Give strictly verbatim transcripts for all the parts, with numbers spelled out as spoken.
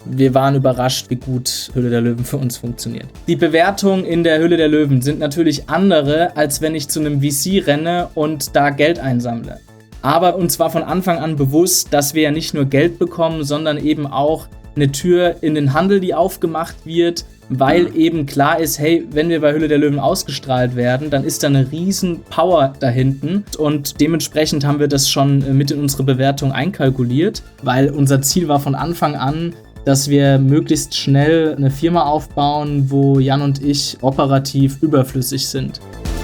wir waren überrascht, wie gut Höhle der Löwen für uns funktioniert. Die Bewertungen in der Höhle der Löwen sind natürlich andere, als wenn ich zu einem V C renne und da Geld einsammle. Aber uns war von Anfang an bewusst, dass wir ja nicht nur Geld bekommen, sondern eben auch eine Tür in den Handel, die aufgemacht wird, weil eben klar ist, hey, wenn wir bei Höhle der Löwen ausgestrahlt werden, dann ist da eine riesen Power da hinten und dementsprechend haben wir das schon mit in unsere Bewertung einkalkuliert, weil unser Ziel war von Anfang an, dass wir möglichst schnell eine Firma aufbauen, wo Jan und ich operativ überflüssig sind.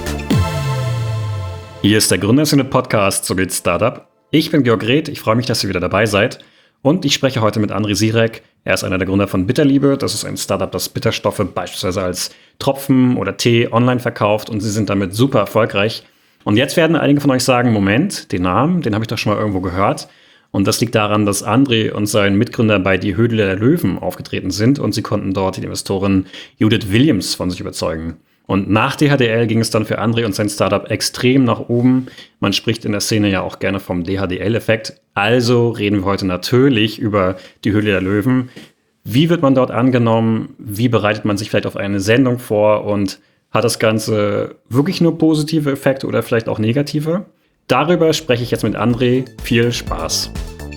Hier ist der Gründerszene-Podcast So geht Startup. Ich bin Georg Reth, ich freue mich, dass ihr wieder dabei seid. Und ich spreche heute mit André Sirek. Er ist einer der Gründer von Bitterliebe. Das ist ein Startup, das Bitterstoffe beispielsweise als Tropfen oder Tee online verkauft. Und sie sind damit super erfolgreich. Und jetzt werden einige von euch sagen, Moment, den Namen, den habe ich doch schon mal irgendwo gehört. Und das liegt daran, dass André und sein Mitgründer bei Die Höhle der Löwen aufgetreten sind. Und sie konnten dort die Investorin Judith Williams von sich überzeugen. Und nach D H D L ging es dann für André und sein Startup extrem nach oben. Man spricht in der Szene ja auch gerne vom D H D L-Effekt. Also reden wir heute natürlich über die Höhle der Löwen. Wie wird man dort angenommen? Wie bereitet man sich vielleicht auf eine Sendung vor? Und hat das Ganze wirklich nur positive Effekte oder vielleicht auch negative? Darüber spreche ich jetzt mit André. Viel Spaß!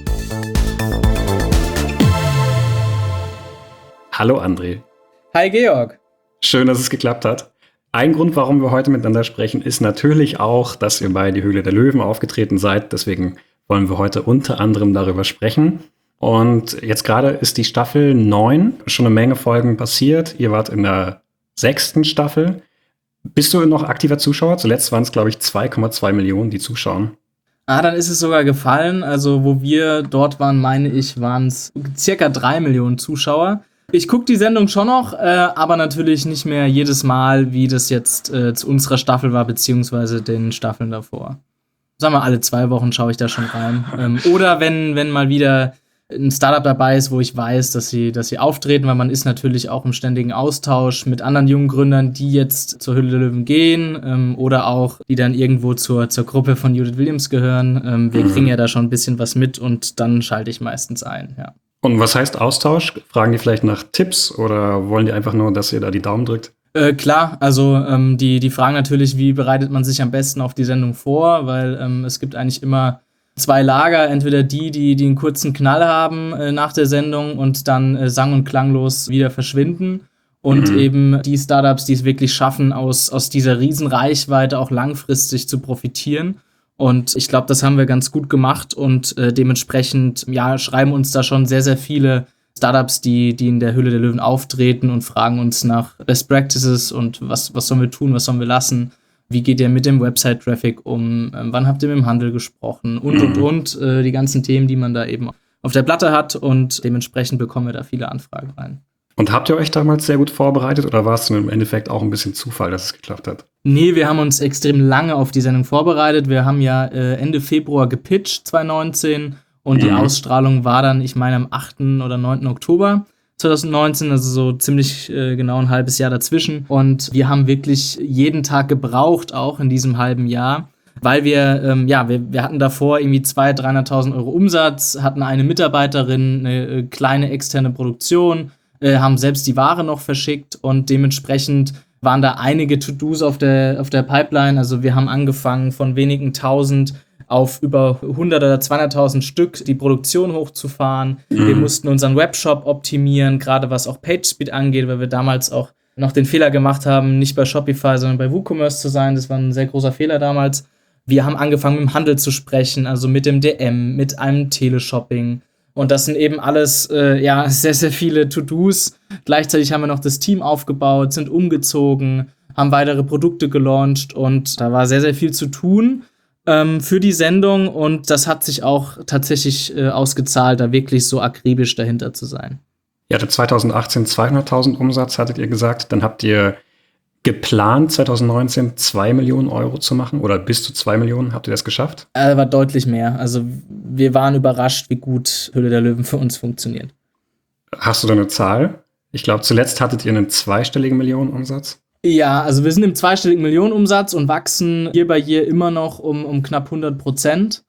Hallo André. Hi Georg. Schön, dass es geklappt hat. Ein Grund, warum wir heute miteinander sprechen, ist natürlich auch, dass ihr bei Die Höhle der Löwen aufgetreten seid. Deswegen wollen wir heute unter anderem darüber sprechen. Und jetzt gerade ist die Staffel neun, schon eine Menge Folgen passiert. Ihr wart in der sechsten Staffel. Bist du noch aktiver Zuschauer? Zuletzt waren es, glaube ich, zwei Komma zwei Millionen, die zuschauen. Ah, dann ist es sogar gefallen. Also wo wir dort waren, meine ich, waren es circa drei Millionen Zuschauer. Ich gucke die Sendung schon noch, äh, aber natürlich nicht mehr jedes Mal, wie das jetzt äh, zu unserer Staffel war, beziehungsweise den Staffeln davor. Sagen wir, alle zwei Wochen schaue ich da schon rein. Ähm, oder wenn, wenn mal wieder ein Startup dabei ist, wo ich weiß, dass sie, dass sie auftreten, weil man ist natürlich auch im ständigen Austausch mit anderen jungen Gründern, die jetzt zur Höhle der Löwen gehen ähm, oder auch, die dann irgendwo zur, zur Gruppe von Judith Williams gehören. Ähm, wir mhm. kriegen ja da schon ein bisschen was mit und dann schalte ich meistens ein, ja. Und was heißt Austausch? Fragen die vielleicht nach Tipps oder wollen die einfach nur, dass ihr da die Daumen drückt? Äh, klar, also ähm, die, die fragen natürlich, wie bereitet man sich am besten auf die Sendung vor, weil ähm, es gibt eigentlich immer zwei Lager, entweder die, die, die einen kurzen Knall haben äh, nach der Sendung und dann äh, sang- und klanglos wieder verschwinden und mhm. eben die Startups, die es wirklich schaffen, aus, aus dieser Riesenreichweite auch langfristig zu profitieren. Und ich glaube, das haben wir ganz gut gemacht und äh, dementsprechend ja, schreiben uns da schon sehr, sehr viele Startups, die, die in der Höhle der Löwen auftreten und fragen uns nach Best Practices und was, was sollen wir tun, was sollen wir lassen, wie geht ihr mit dem Website-Traffic um, ähm, wann habt ihr mit dem Handel gesprochen und, und, und, äh, die ganzen Themen, die man da eben auf der Platte hat und dementsprechend bekommen wir da viele Anfragen rein. Und habt ihr euch damals sehr gut vorbereitet oder war es im Endeffekt auch ein bisschen Zufall, dass es geklappt hat? Nee, wir haben uns extrem lange auf die Sendung vorbereitet. Wir haben ja äh, Ende Februar gepitcht, zwanzig neunzehn, und mhm. die Ausstrahlung war dann, ich meine, am achten oder neunten Oktober zwanzig neunzehn, also so ziemlich äh, genau ein halbes Jahr dazwischen. Und wir haben wirklich jeden Tag gebraucht, auch in diesem halben Jahr, weil wir, ähm, ja, wir, wir hatten davor irgendwie zweihunderttausend, dreihunderttausend Euro Umsatz, hatten eine Mitarbeiterin, eine äh, kleine externe Produktion, äh, haben selbst die Ware noch verschickt und dementsprechend waren da einige To-Dos auf der, auf der Pipeline. Also wir haben angefangen von wenigen tausend auf über hundert oder zweihunderttausend Stück die Produktion hochzufahren. Mhm. Wir mussten unseren Webshop optimieren, gerade was auch PageSpeed angeht, weil wir damals auch noch den Fehler gemacht haben, nicht bei Shopify, sondern bei WooCommerce zu sein. Das war ein sehr großer Fehler damals. Wir haben angefangen, mit dem Handel zu sprechen, also mit dem D M, mit einem Teleshopping. Und das sind eben alles äh, ja, sehr, sehr viele To-Dos. Gleichzeitig haben wir noch das Team aufgebaut, sind umgezogen, haben weitere Produkte gelauncht und da war sehr, sehr viel zu tun ähm, für die Sendung. Und das hat sich auch tatsächlich äh, ausgezahlt, da wirklich so akribisch dahinter zu sein. Ihr hattet zwanzig achtzehn zweihunderttausend Umsatz, hattet ihr gesagt. Dann habt ihr geplant, zwanzig neunzehn zwei Millionen Euro zu machen oder bis zu zwei Millionen. Habt ihr das geschafft? Äh, war deutlich mehr. Also wir waren überrascht, wie gut Höhle der Löwen für uns funktioniert. Hast du da eine Zahl? Ich glaube, zuletzt hattet ihr einen zweistelligen Millionenumsatz. Ja, also wir sind im zweistelligen Millionenumsatz und wachsen hier bei hier immer noch um, um knapp hundert Prozent.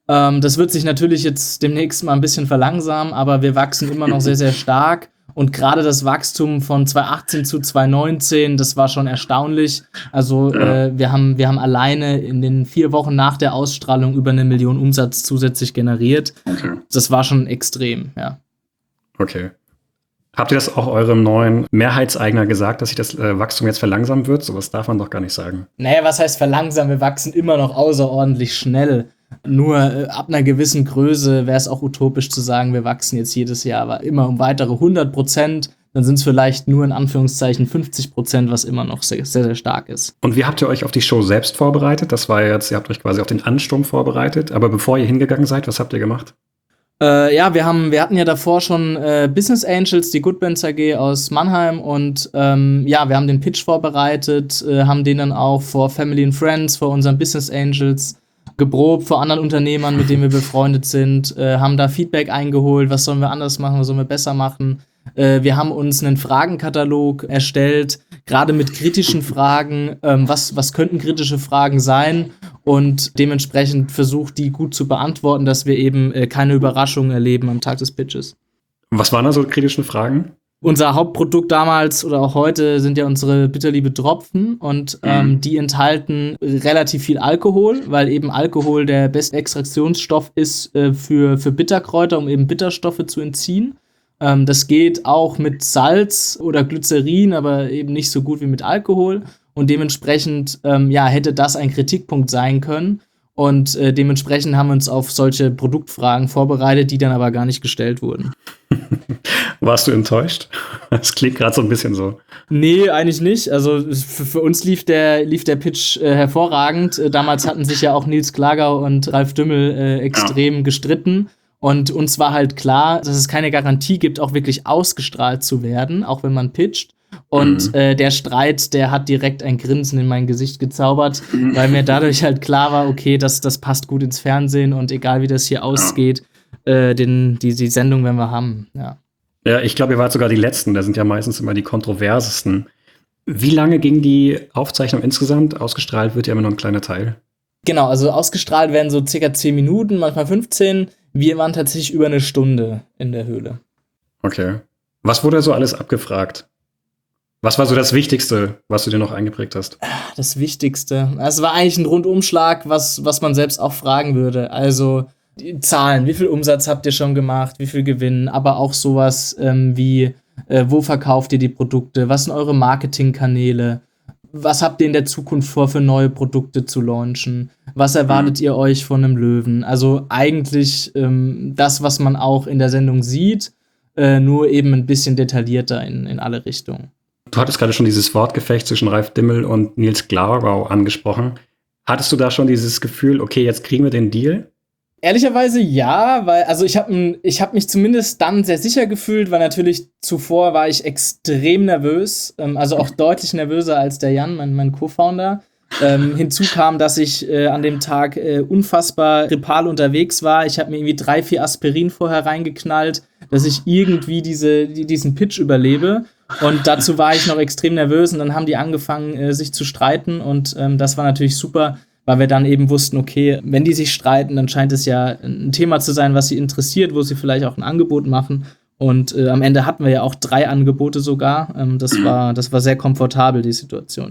Ähm, das wird sich natürlich jetzt demnächst mal ein bisschen verlangsamen, aber wir wachsen immer noch sehr, sehr stark. Und gerade das Wachstum von zwanzig achtzehn zu zwanzig neunzehn, das war schon erstaunlich. Also Ja. äh, wir haben, wir haben alleine in den vier Wochen nach der Ausstrahlung über eine Million Umsatz zusätzlich generiert. Okay. Das war schon extrem, ja. Okay. Habt ihr das auch eurem neuen Mehrheitseigner gesagt, dass sich das äh, Wachstum jetzt verlangsamen wird? Sowas darf man doch gar nicht sagen. Naja, was heißt verlangsamen? Wir wachsen immer noch außerordentlich schnell. Nur äh, ab einer gewissen Größe wäre es auch utopisch zu sagen, wir wachsen jetzt jedes Jahr aber immer um weitere hundert Prozent. Dann sind es vielleicht nur in Anführungszeichen fünfzig Prozent, was immer noch sehr, sehr, sehr stark ist. Und wie habt ihr euch auf die Show selbst vorbereitet? Das war jetzt, ihr habt euch quasi auf den Ansturm vorbereitet. Aber bevor ihr hingegangen seid, was habt ihr gemacht? Äh, ja, wir haben, wir hatten ja davor schon äh, Business Angels, die Goodbands A G aus Mannheim und ähm, ja, wir haben den Pitch vorbereitet, äh, haben den dann auch vor Family and Friends, vor unseren Business Angels geprobt, vor anderen Unternehmern, mit denen wir befreundet sind, äh, haben da Feedback eingeholt, was sollen wir anders machen, was sollen wir besser machen. Äh, wir haben uns einen Fragenkatalog erstellt, gerade mit kritischen Fragen, ähm, was, was könnten kritische Fragen sein und dementsprechend versucht, die gut zu beantworten, dass wir eben äh, keine Überraschungen erleben am Tag des Pitches. Was waren da so kritischen Fragen? Unser Hauptprodukt damals oder auch heute sind ja unsere Bitterliebe Tropfen und ähm, mhm. die enthalten relativ viel Alkohol, weil eben Alkohol der beste Extraktionsstoff ist äh, für, für Bitterkräuter, um eben Bitterstoffe zu entziehen. Ähm, das geht auch mit Salz oder Glycerin, aber eben nicht so gut wie mit Alkohol und dementsprechend ähm, ja, hätte das ein Kritikpunkt sein können und äh, dementsprechend haben wir uns auf solche Produktfragen vorbereitet, die dann aber gar nicht gestellt wurden. Warst du enttäuscht? Das klingt gerade so ein bisschen so. Nee, eigentlich nicht. Also für, für uns lief der, lief der Pitch äh, hervorragend. Äh, damals hatten sich ja auch Nils Klagau und Ralf Dümmel äh, extrem ja. gestritten. Und uns war halt klar, dass es keine Garantie gibt, auch wirklich ausgestrahlt zu werden, auch wenn man pitcht. Und mhm. äh, der Streit, der hat direkt ein Grinsen in mein Gesicht gezaubert, mhm. weil mir dadurch halt klar war, okay, das, das passt gut ins Fernsehen und egal wie das hier ausgeht, äh, den, die, die Sendung werden wir haben, ja. Ja, ich glaube, ihr wart sogar die Letzten. Da sind ja meistens immer die kontroversesten. Wie lange ging die Aufzeichnung insgesamt? Ausgestrahlt wird ja immer nur ein kleiner Teil. Genau, also ausgestrahlt werden so circa zehn Minuten, manchmal fünfzehn. Wir waren tatsächlich über eine Stunde in der Höhle. Okay. Was wurde so alles abgefragt? Was war so das Wichtigste, was du dir noch eingeprägt hast? Das Wichtigste? Es war eigentlich ein Rundumschlag, was, was man selbst auch fragen würde. Also die Zahlen, wie viel Umsatz habt ihr schon gemacht, wie viel Gewinn, aber auch sowas ähm, wie, äh, wo verkauft ihr die Produkte, was sind eure Marketingkanäle, was habt ihr in der Zukunft vor, für neue Produkte zu launchen, was erwartet mhm. ihr euch von einem Löwen? Also eigentlich ähm, das, was man auch in der Sendung sieht, äh, nur eben ein bisschen detaillierter in, in alle Richtungen. Du hattest gerade schon dieses Wortgefecht zwischen Ralf Dümmel und Nils Klagau angesprochen. Hattest du da schon dieses Gefühl, okay, jetzt kriegen wir den Deal? Ehrlicherweise ja, weil, also ich habe ich hab mich zumindest dann sehr sicher gefühlt, weil natürlich zuvor war ich extrem nervös, ähm, also auch deutlich nervöser als der Jan, mein, mein Co-Founder. Ähm, hinzu kam, dass ich äh, an dem Tag äh, unfassbar grippal unterwegs war. Ich habe mir irgendwie drei, vier Aspirin vorher reingeknallt, dass ich irgendwie diese, die, diesen Pitch überlebe. Und dazu war ich noch extrem nervös und dann haben die angefangen, äh, sich zu streiten und ähm, das war natürlich super, weil wir dann eben wussten, okay, wenn die sich streiten, dann scheint es ja ein Thema zu sein, was sie interessiert, wo sie vielleicht auch ein Angebot machen. Und äh, am Ende hatten wir ja auch drei Angebote sogar. Ähm, das war, das war sehr komfortabel, die Situation.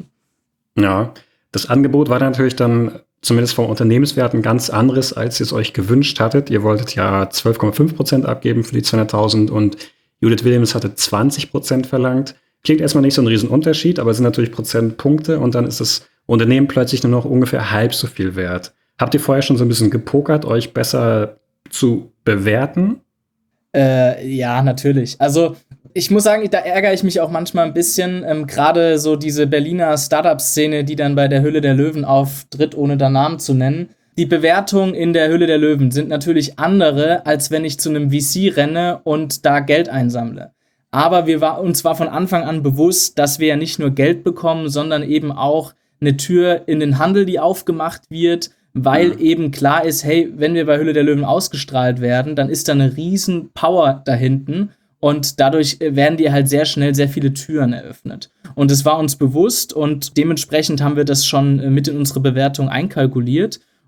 Ja, das Angebot war natürlich dann zumindest vom Unternehmenswert ein ganz anderes, als ihr es euch gewünscht hattet. Ihr wolltet ja zwölf Komma fünf Prozent abgeben für die zweihunderttausend und Judith Williams hatte zwanzig Prozent verlangt. Klingt erstmal nicht so ein Riesenunterschied, aber es sind natürlich Prozentpunkte und dann ist das Unternehmen plötzlich nur noch ungefähr halb so viel wert. Habt ihr vorher schon so ein bisschen gepokert, euch besser zu bewerten? Äh, ja, natürlich. Also ich muss sagen, da ärgere ich mich auch manchmal ein bisschen. Ähm, Gerade so diese Berliner Startup-Szene, die dann bei der Höhle der Löwen auftritt, ohne da Namen zu nennen. Die Bewertungen in der Höhle der Löwen sind natürlich andere, als wenn ich zu einem V C renne und da Geld einsammle. Aber wir war, uns war von Anfang an bewusst, dass wir ja nicht nur Geld bekommen, sondern eben auch eine Tür in den Handel, die aufgemacht wird, weil mhm. eben klar ist, hey, wenn wir bei Höhle der Löwen ausgestrahlt werden, dann ist da eine riesen Power da hinten und dadurch werden dir halt sehr schnell sehr viele Türen eröffnet. Und es war uns bewusst und dementsprechend haben wir das schon mit in unsere Bewertung einkalkuliert.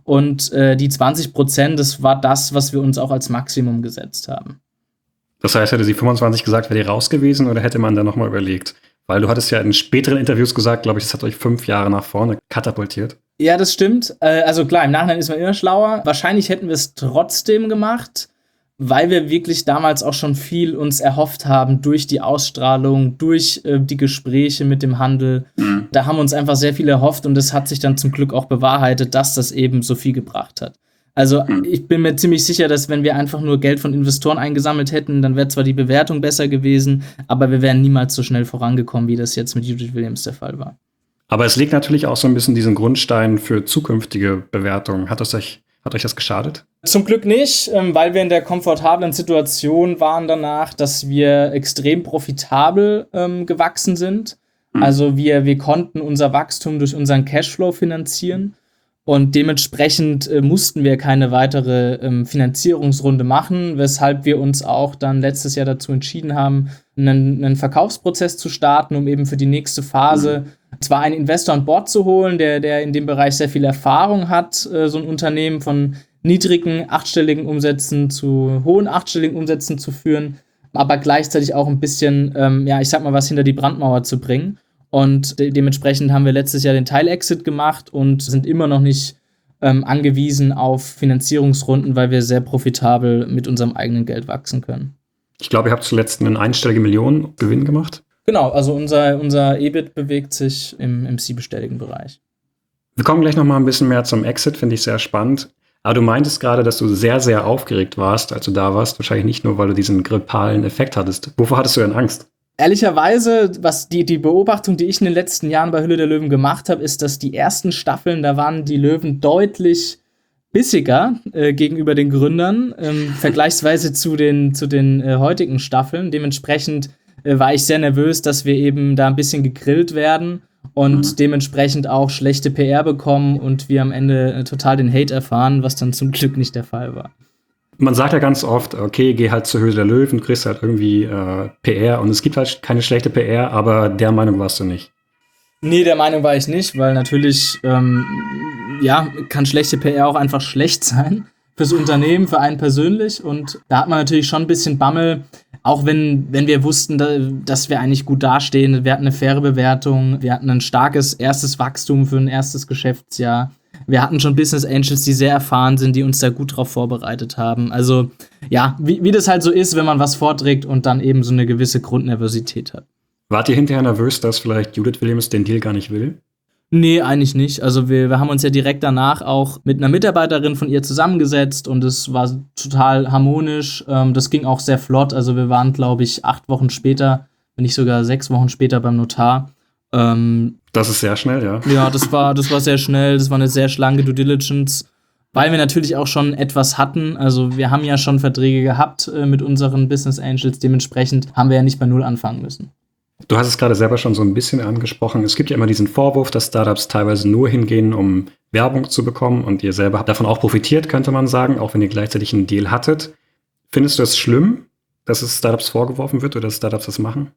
Und äh, die zwanzig Prozent, das war das, was wir uns auch als Maximum gesetzt haben. Das heißt, hätte sie fünfundzwanzig gesagt, wäre die raus gewesen oder hätte man da nochmal überlegt? Weil du hattest ja in späteren Interviews gesagt, glaube ich, das hat euch fünf Jahre nach vorne katapultiert. Ja, das stimmt. Äh, also klar, im Nachhinein ist man immer schlauer. Wahrscheinlich hätten wir es trotzdem gemacht, weil wir wirklich damals auch schon viel uns erhofft haben durch die Ausstrahlung, durch äh, die Gespräche mit dem Handel. Mhm. Da haben wir uns einfach sehr viel erhofft und es hat sich dann zum Glück auch bewahrheitet, dass das eben so viel gebracht hat. Also ich bin mir ziemlich sicher, dass wenn wir einfach nur Geld von Investoren eingesammelt hätten, dann wäre zwar die Bewertung besser gewesen, aber wir wären niemals so schnell vorangekommen, wie das jetzt mit Judith Williams der Fall war. Aber es legt natürlich auch so ein bisschen diesen Grundstein für zukünftige Bewertungen. Hat das euch, hat euch das geschadet? Zum Glück nicht, weil wir in der komfortablen Situation waren danach, dass wir extrem profitabel ähm, gewachsen sind. Mhm. Also wir, wir konnten unser Wachstum durch unseren Cashflow finanzieren. Und dementsprechend äh, mussten wir keine weitere ähm, Finanzierungsrunde machen, weshalb wir uns auch dann letztes Jahr dazu entschieden haben, einen, einen Verkaufsprozess zu starten, um eben für die nächste Phase mhm. zwar einen Investor an Bord zu holen, der, der in dem Bereich sehr viel Erfahrung hat, äh, so ein Unternehmen von niedrigen achtstelligen Umsätzen zu hohen achtstelligen Umsätzen zu führen, aber gleichzeitig auch ein bisschen, ähm, ja, ich sag mal, was hinter die Brandmauer zu bringen. Und de- dementsprechend haben wir letztes Jahr den Teilexit gemacht und sind immer noch nicht ähm, angewiesen auf Finanzierungsrunden, weil wir sehr profitabel mit unserem eigenen Geld wachsen können. Ich glaube, ihr habt zuletzt einen einstelligen Millionen Gewinn gemacht. Genau, also unser, unser E B I T bewegt sich im, im siebenstelligen Bereich. Wir kommen gleich noch mal ein bisschen mehr zum Exit, finde ich sehr spannend. Aber du meintest gerade, dass du sehr, sehr aufgeregt warst, als du da warst. Wahrscheinlich nicht nur, weil du diesen grippalen Effekt hattest. Wovor hattest du denn Angst? Ehrlicherweise, was die, die Beobachtung, die ich in den letzten Jahren bei Hülle der Löwen gemacht habe, ist, dass die ersten Staffeln, da waren die Löwen deutlich bissiger äh, gegenüber den Gründern, ähm, vergleichsweise zu den, zu den äh, heutigen Staffeln. Dementsprechend äh, war ich sehr nervös, dass wir eben da ein bisschen gegrillt werden und mhm. dementsprechend auch schlechte P R bekommen und wir am Ende äh, total den Hate erfahren, was dann zum Glück nicht der Fall war. Man sagt ja ganz oft, okay, geh halt zur Höhle der Löwen, kriegst halt irgendwie äh, P R und es gibt halt keine schlechte P R, aber der Meinung warst du nicht. Nee, der Meinung war ich nicht, weil natürlich, ähm, ja, kann schlechte P R auch einfach schlecht sein fürs Unternehmen, für einen persönlich und da hat man natürlich schon ein bisschen Bammel, auch wenn, wenn wir wussten, da, dass wir eigentlich gut dastehen, wir hatten eine faire Bewertung, wir hatten ein starkes erstes Wachstum für ein erstes Geschäftsjahr. Wir hatten schon Business Angels, die sehr erfahren sind, die uns da gut drauf vorbereitet haben. Also ja, wie, wie das halt so ist, wenn man was vorträgt und dann eben so eine gewisse Grundnervosität hat. Wart ihr hinterher nervös, dass vielleicht Judith Williams den Deal gar nicht will? Nee, eigentlich nicht. Also wir, wir haben uns ja direkt danach auch mit einer Mitarbeiterin von ihr zusammengesetzt und es war total harmonisch. Ähm, das ging auch sehr flott. Also wir waren, glaube ich, acht Wochen später, wenn nicht sogar sechs Wochen später beim Notar. Ähm, das ist sehr schnell, ja. Ja, das war, das war sehr schnell, das war eine sehr schlanke Due Diligence, weil wir natürlich auch schon etwas hatten. Also wir haben ja schon Verträge gehabt äh, mit unseren Business Angels, dementsprechend haben wir ja nicht bei Null anfangen müssen. Du hast es gerade selber schon so ein bisschen angesprochen. Es gibt ja immer diesen Vorwurf, dass Startups teilweise nur hingehen, um Werbung zu bekommen und ihr selber habt davon auch profitiert, könnte man sagen, auch wenn ihr gleichzeitig einen Deal hattet. Findest du es schlimm, dass es Startups vorgeworfen wird oder dass Startups das machen?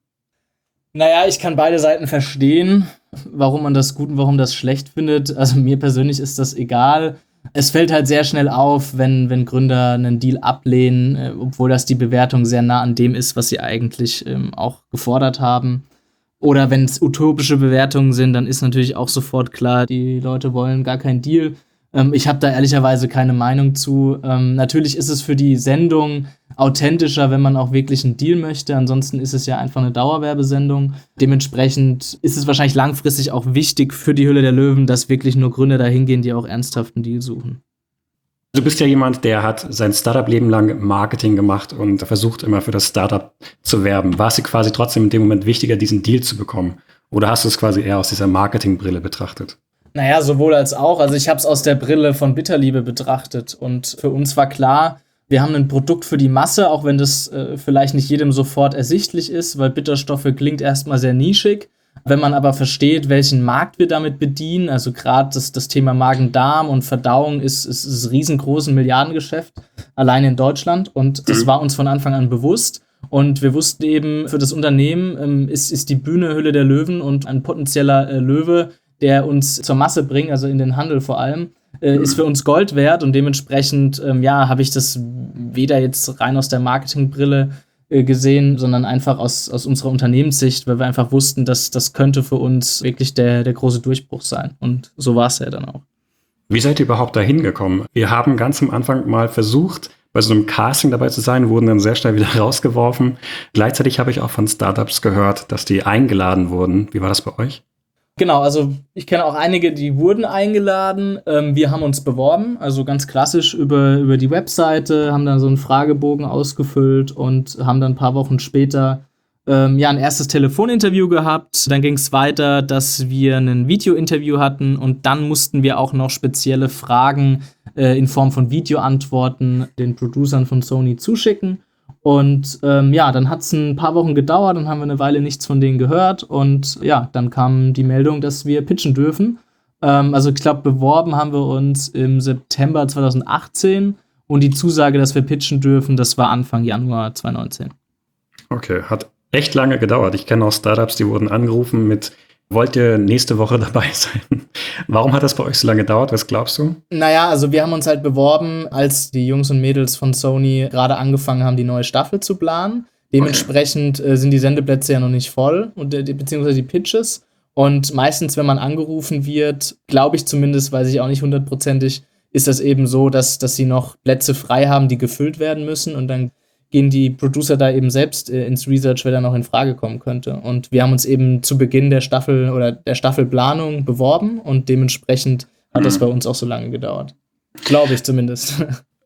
Naja, ich kann beide Seiten verstehen, warum man das gut und warum das schlecht findet. Also mir persönlich ist das egal. Es fällt halt sehr schnell auf, wenn, wenn Gründer einen Deal ablehnen, äh, obwohl das die Bewertung sehr nah an dem ist, was sie eigentlich ähm, auch gefordert haben. Oder wenn es utopische Bewertungen sind, dann ist natürlich auch sofort klar, die Leute wollen gar keinen Deal. Ähm, ich habe da ehrlicherweise keine Meinung zu. Ähm, natürlich ist es für die Sendung authentischer, wenn man auch wirklich einen Deal möchte. Ansonsten ist es ja einfach eine Dauerwerbesendung. Dementsprechend ist es wahrscheinlich langfristig auch wichtig für die Hülle der Löwen, dass wirklich nur Gründer dahin gehen, die auch ernsthaft einen Deal suchen. Du bist ja jemand, der hat sein Startup-Leben lang Marketing gemacht und versucht immer für das Startup zu werben. War es dir quasi trotzdem in dem Moment wichtiger, diesen Deal zu bekommen? Oder hast du es quasi eher aus dieser Marketingbrille betrachtet? Naja, sowohl als auch. Also ich habe es aus der Brille von Bitterliebe betrachtet. Und für uns war klar, wir haben ein Produkt für die Masse, auch wenn das äh, vielleicht nicht jedem sofort ersichtlich ist, weil Bitterstoffe klingt erstmal sehr nischig. Wenn man aber versteht, welchen Markt wir damit bedienen, also gerade das, das Thema Magen-Darm und Verdauung ist, ist, ist ein riesengroßes Milliardengeschäft, allein in Deutschland. Und das war uns von Anfang an bewusst. Und wir wussten eben, für das Unternehmen ähm, ist, ist die Bühne Hülle der Löwen und ein potenzieller äh, Löwe, der uns zur Masse bringt, also in den Handel vor allem, äh, ist für uns Gold wert und dementsprechend, ähm, ja, habe ich das weder jetzt rein aus der Marketingbrille äh, gesehen, sondern einfach aus, aus unserer Unternehmenssicht, weil wir einfach wussten, dass das könnte für uns wirklich der, der große Durchbruch sein. Und so war es ja dann auch. Wie seid ihr überhaupt da hingekommen? Wir haben ganz am Anfang mal versucht, bei so einem Casting dabei zu sein, wurden dann sehr schnell wieder rausgeworfen. Gleichzeitig habe ich auch von Startups gehört, dass die eingeladen wurden. Wie war das bei euch? Genau, also ich kenne auch einige, die wurden eingeladen. Ähm, wir haben uns beworben, also ganz klassisch über, über die Webseite, haben dann so einen Fragebogen ausgefüllt und haben dann ein paar Wochen später ähm, ja, ein erstes Telefoninterview gehabt. Dann ging es weiter, dass wir ein Videointerview hatten und dann mussten wir auch noch spezielle Fragen äh, in Form von Videoantworten den Producern von Sony zuschicken. Und ähm, ja, dann hat es ein paar Wochen gedauert, dann haben wir eine Weile nichts von denen gehört und ja, dann kam die Meldung, dass wir pitchen dürfen. Ähm, also ich glaube, beworben haben wir uns im September zwanzig achtzehn und die Zusage, dass wir pitchen dürfen, das war Anfang Januar zwanzig neunzehn. Okay, hat echt lange gedauert. Ich kenne auch Startups, die wurden angerufen mit: Wollt ihr nächste Woche dabei sein? Warum hat das bei euch so lange gedauert? Was glaubst du? Naja, also wir haben uns halt beworben, als die Jungs und Mädels von Sony gerade angefangen haben, die neue Staffel zu planen. Dementsprechend okay. äh, sind die Sendeplätze ja noch nicht voll, und, äh, beziehungsweise die Pitches. Und meistens, wenn man angerufen wird, glaube ich zumindest, weiß ich auch nicht hundertprozentig, ist das eben so, dass, dass sie noch Plätze frei haben, die gefüllt werden müssen. Und dann gehen die Producer da eben selbst äh, ins Research, wer da noch in Frage kommen könnte. Und wir haben uns eben zu Beginn der Staffel oder der Staffelplanung beworben und dementsprechend hat das bei uns auch so lange gedauert. Glaube ich zumindest.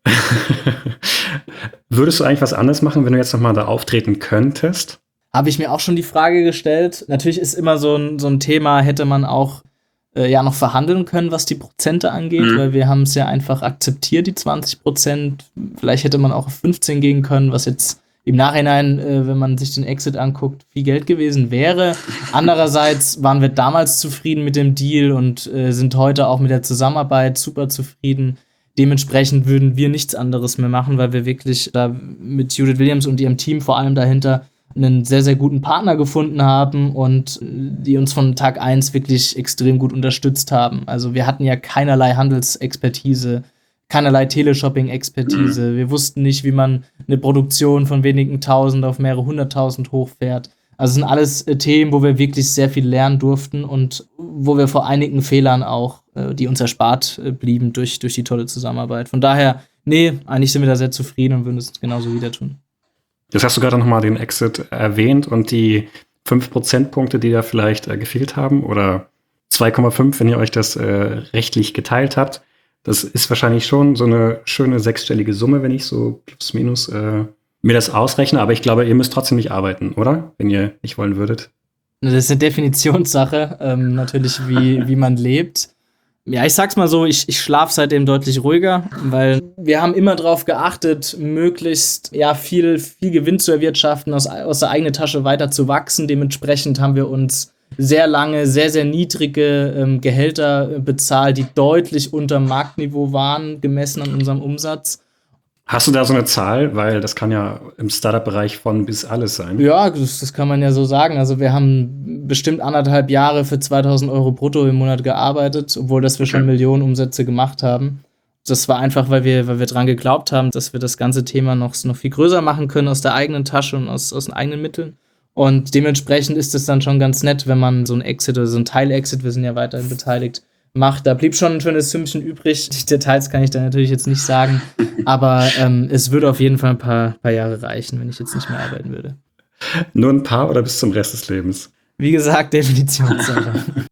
Würdest du eigentlich was anderes machen, wenn du jetzt nochmal da auftreten könntest? Habe ich mir auch schon die Frage gestellt. Natürlich ist immer so ein, so ein Thema, hätte man auch äh, ja noch verhandeln können, was die Prozente angeht, mhm. weil wir haben es ja einfach akzeptiert, die zwanzig Prozent. Vielleicht hätte man auch auf fünfzehn gehen können, was jetzt im Nachhinein, äh, wenn man sich den Exit anguckt, viel Geld gewesen wäre. Andererseits waren wir damals zufrieden mit dem Deal und äh, sind heute auch mit der Zusammenarbeit super zufrieden. Dementsprechend würden wir nichts anderes mehr machen, weil wir wirklich da mit Judith Williams und ihrem Team vor allem dahinter einen sehr, sehr guten Partner gefunden haben und die uns von Tag eins wirklich extrem gut unterstützt haben. Also wir hatten ja keinerlei Handelsexpertise, keinerlei Teleshopping-Expertise. Mhm. Wir wussten nicht, wie man eine Produktion von wenigen Tausend auf mehrere hunderttausend hochfährt. Also es sind alles äh, Themen, wo wir wirklich sehr viel lernen durften und wo wir vor einigen Fehlern auch, äh, die uns erspart äh, blieben durch, durch die tolle Zusammenarbeit. Von daher, nee, eigentlich sind wir da sehr zufrieden und würden es genauso wieder tun. Jetzt hast du gerade nochmal den Exit erwähnt und die fünf Prozentpunkte, die da vielleicht äh, gefehlt haben, oder zwei Komma fünf, wenn ihr euch das äh, rechtlich geteilt habt. Das ist wahrscheinlich schon so eine schöne sechsstellige Summe, wenn ich so plus minus äh, mir das ausrechne. Aber ich glaube, ihr müsst trotzdem nicht arbeiten, oder? Wenn ihr nicht wollen würdet. Das ist eine Definitionssache, ähm, natürlich, wie, wie man lebt. Ja, ich sag's mal so, ich, ich schlafe seitdem deutlich ruhiger, weil wir haben immer darauf geachtet, möglichst ja, viel, viel Gewinn zu erwirtschaften, aus, aus der eigenen Tasche weiter zu wachsen. Dementsprechend haben wir uns sehr lange, sehr, sehr niedrige ähm, Gehälter bezahlt, die deutlich unter Marktniveau waren, gemessen an unserem Umsatz. Hast du da so eine Zahl? Weil das kann ja im Startup-Bereich von bis alles sein. Ja, das, das kann man ja so sagen. Also wir haben bestimmt anderthalb Jahre für zweitausend Euro brutto im Monat gearbeitet, obwohl dass wir okay. schon Millionen Umsätze gemacht haben. Das war einfach, weil wir, weil wir dran geglaubt haben, dass wir das ganze Thema noch, noch viel größer machen können aus der eigenen Tasche und aus, aus den eigenen Mitteln. Und dementsprechend ist es dann schon ganz nett, wenn man so ein Exit oder so ein Teil-Exit, wir sind ja weiterhin beteiligt, macht. Da blieb schon ein schönes Sümmchen übrig. Die Details kann ich da natürlich jetzt nicht sagen, aber ähm, es würde auf jeden Fall ein paar, paar Jahre reichen, wenn ich jetzt nicht mehr arbeiten würde. Nur ein paar oder bis zum Rest des Lebens? Wie gesagt, Definitionssache.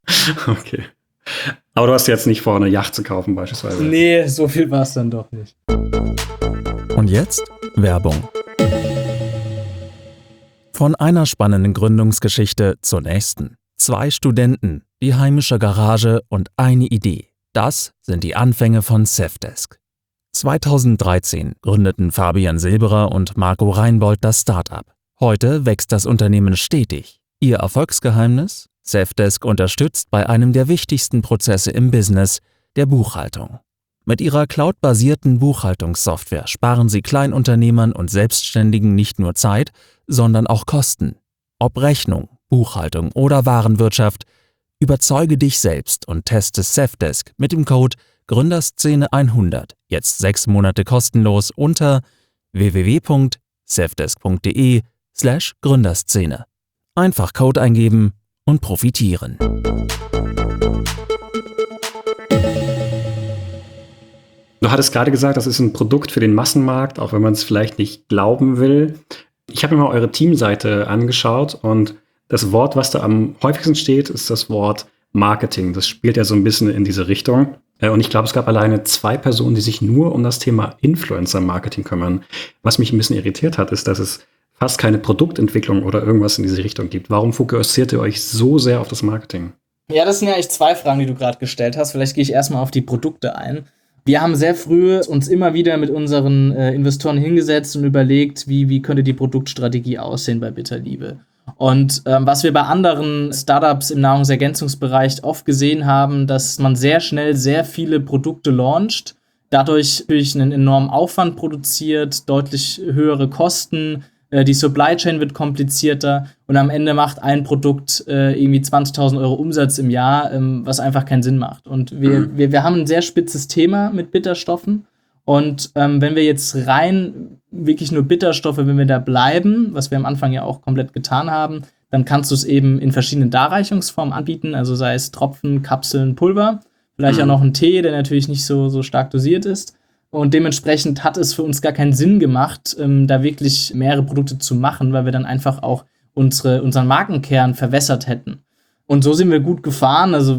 Okay. Aber du hast jetzt nicht vor, eine Yacht zu kaufen beispielsweise? Nee, so viel war es dann doch nicht. Und jetzt Werbung. Von einer spannenden Gründungsgeschichte zur nächsten. Zwei Studenten, die heimische Garage und eine Idee. Das sind die Anfänge von Safdesk. zweitausenddreizehn gründeten Fabian Silberer und Marco Reinbold das Startup. Heute wächst das Unternehmen stetig. Ihr Erfolgsgeheimnis? Safdesk unterstützt bei einem der wichtigsten Prozesse im Business, der Buchhaltung. Mit ihrer cloudbasierten Buchhaltungssoftware sparen sie Kleinunternehmern und Selbstständigen nicht nur Zeit, sondern auch Kosten. Ob Rechnung, Buchhaltung oder Warenwirtschaft, Überzeuge dich selbst und teste Safdesk mit dem Code Gründerszene hundert jetzt sechs Monate kostenlos unter w w w punkt safdesk punkt de slash Gründerszene. Einfach Code eingeben und profitieren. Du hattest gerade gesagt, das ist ein Produkt für den Massenmarkt, auch wenn man es vielleicht nicht glauben will. Ich habe mir mal eure Teamseite angeschaut und das Wort, was da am häufigsten steht, ist das Wort Marketing. Das spielt ja so ein bisschen in diese Richtung. Und ich glaube, es gab alleine zwei Personen, die sich nur um das Thema Influencer-Marketing kümmern. Was mich ein bisschen irritiert hat, ist, dass es fast keine Produktentwicklung oder irgendwas in diese Richtung gibt. Warum fokussiert ihr euch so sehr auf das Marketing? Ja, das sind ja eigentlich zwei Fragen, die du gerade gestellt hast. Vielleicht gehe ich erstmal auf die Produkte ein. Wir haben sehr früh uns immer wieder mit unseren äh, Investoren hingesetzt und überlegt, wie, wie könnte die Produktstrategie aussehen bei Bitterliebe. Und ähm, was wir bei anderen Startups im Nahrungsergänzungsbereich oft gesehen haben, dass man sehr schnell sehr viele Produkte launcht, dadurch natürlich einen enormen Aufwand produziert, deutlich höhere Kosten, äh, die Supply Chain wird komplizierter und am Ende macht ein Produkt äh, irgendwie zwanzigtausend Euro Umsatz im Jahr, ähm, was einfach keinen Sinn macht. Und wir, mhm. wir, wir haben ein sehr spitzes Thema mit Bitterstoffen. Und ähm, wenn wir jetzt rein wirklich nur Bitterstoffe, wenn wir da bleiben, was wir am Anfang ja auch komplett getan haben, dann kannst du es eben in verschiedenen Darreichungsformen anbieten, also sei es Tropfen, Kapseln, Pulver, vielleicht mhm. auch noch ein Tee, der natürlich nicht so, so stark dosiert ist. Und dementsprechend hat es für uns gar keinen Sinn gemacht, ähm, da wirklich mehrere Produkte zu machen, weil wir dann einfach auch unsere, unseren Markenkern verwässert hätten. Und so sind wir gut gefahren, also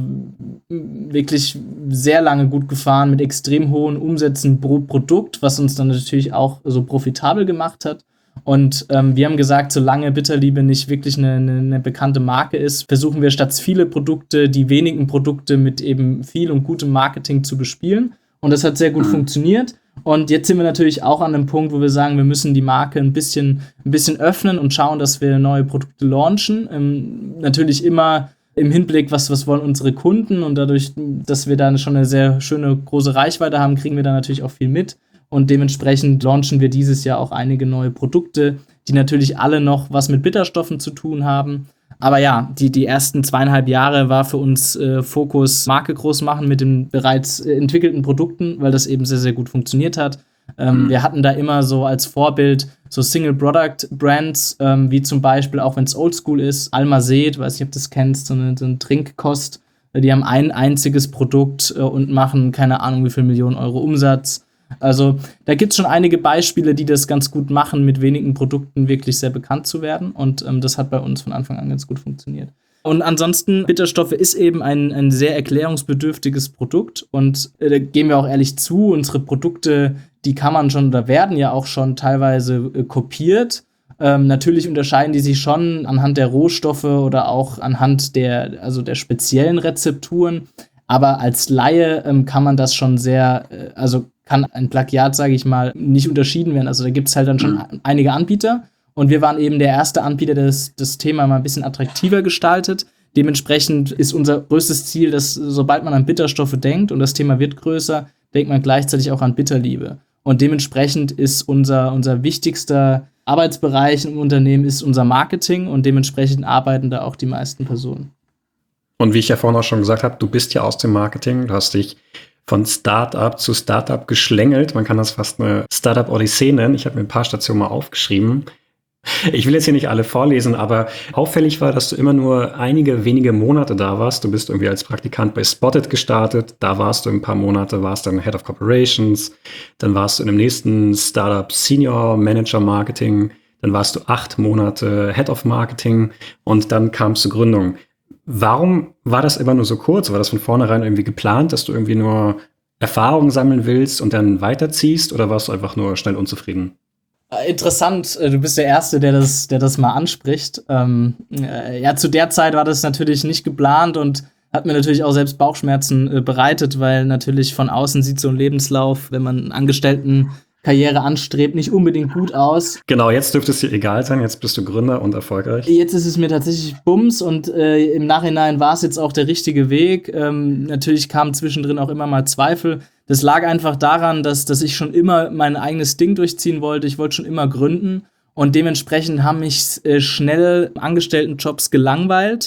wirklich sehr lange gut gefahren mit extrem hohen Umsätzen pro Produkt, was uns dann natürlich auch so profitabel gemacht hat. Und ähm, wir haben gesagt, solange Bitterliebe nicht wirklich eine, eine, eine bekannte Marke ist, versuchen wir statt viele Produkte, die wenigen Produkte mit eben viel und gutem Marketing zu bespielen. Und das hat sehr gut mhm. funktioniert. Und jetzt sind wir natürlich auch an einem Punkt, wo wir sagen, wir müssen die Marke ein bisschen, ein bisschen öffnen und schauen, dass wir neue Produkte launchen. Ähm, natürlich immer im Hinblick, was, was wollen unsere Kunden, und dadurch, dass wir da schon eine sehr schöne große Reichweite haben, kriegen wir da natürlich auch viel mit und dementsprechend launchen wir dieses Jahr auch einige neue Produkte, die natürlich alle noch was mit Bitterstoffen zu tun haben. Aber ja, die, die ersten zweieinhalb Jahre war für uns äh, Fokus Marke groß machen mit den bereits äh, entwickelten Produkten, weil das eben sehr, sehr gut funktioniert hat. Ähm, mhm. Wir hatten da immer so als Vorbild so Single-Product-Brands, ähm, wie zum Beispiel, auch wenn es Oldschool ist, Almazet, weiß nicht, ob du das kennst, so eine, so eine Trinkkost. Die haben ein einziges Produkt äh, und machen keine Ahnung wie viel Millionen Euro Umsatz. Also da gibt es schon einige Beispiele, die das ganz gut machen, mit wenigen Produkten wirklich sehr bekannt zu werden. Und ähm, das hat bei uns von Anfang an ganz gut funktioniert. Und ansonsten, Bitterstoffe ist eben ein, ein sehr erklärungsbedürftiges Produkt. Und äh, da gehen wir auch ehrlich zu, unsere Produkte, die kann man schon oder werden ja auch schon teilweise äh, kopiert. Ähm, natürlich unterscheiden die sich schon anhand der Rohstoffe oder auch anhand der, also der speziellen Rezepturen. Aber als Laie ähm, kann man das schon sehr, äh, also kann ein Plagiat, sage ich mal, nicht unterschieden werden. Also da gibt es halt dann schon mhm. einige Anbieter. Und wir waren eben der erste Anbieter, der das, das Thema mal ein bisschen attraktiver gestaltet. Dementsprechend ist unser größtes Ziel, dass sobald man an Bitterstoffe denkt und das Thema wird größer, denkt man gleichzeitig auch an Bitterliebe. Und dementsprechend ist unser, unser wichtigster Arbeitsbereich im Unternehmen ist unser Marketing und dementsprechend arbeiten da auch die meisten Personen. Und wie ich ja vorhin auch schon gesagt habe, du bist ja aus dem Marketing, du hast dich von Startup zu Startup geschlängelt. Man kann das fast eine Startup-Odyssee nennen. Ich habe mir ein paar Stationen mal aufgeschrieben. Ich will jetzt hier nicht alle vorlesen, aber auffällig war, dass du immer nur einige wenige Monate da warst. Du bist irgendwie als Praktikant bei Spotted gestartet. Da warst du ein paar Monate, warst dann Head of Corporations. Dann warst du in dem nächsten Startup Senior Manager Marketing. Dann warst du acht Monate Head of Marketing und dann kam es zur Gründung. Warum war das immer nur so kurz? War das von vornherein irgendwie geplant, dass du irgendwie nur Erfahrung sammeln willst und dann weiterziehst? Oder warst du einfach nur schnell unzufrieden? Interessant, du bist der Erste, der das, der das mal anspricht. Ähm, äh, ja, zu der Zeit war das natürlich nicht geplant und hat mir natürlich auch selbst Bauchschmerzen äh, bereitet, weil natürlich von außen sieht so ein Lebenslauf, wenn man einen Angestelltenkarriere anstrebt, nicht unbedingt gut aus. Genau, jetzt dürfte es dir egal sein, jetzt bist du Gründer und erfolgreich. Jetzt ist es mir tatsächlich Bums und äh, im Nachhinein war es jetzt auch der richtige Weg. Ähm, natürlich kamen zwischendrin auch immer mal Zweifel. Das lag einfach daran, dass, dass ich schon immer mein eigenes Ding durchziehen wollte. Ich wollte schon immer gründen und dementsprechend haben mich äh, schnell Angestelltenjobs gelangweilt.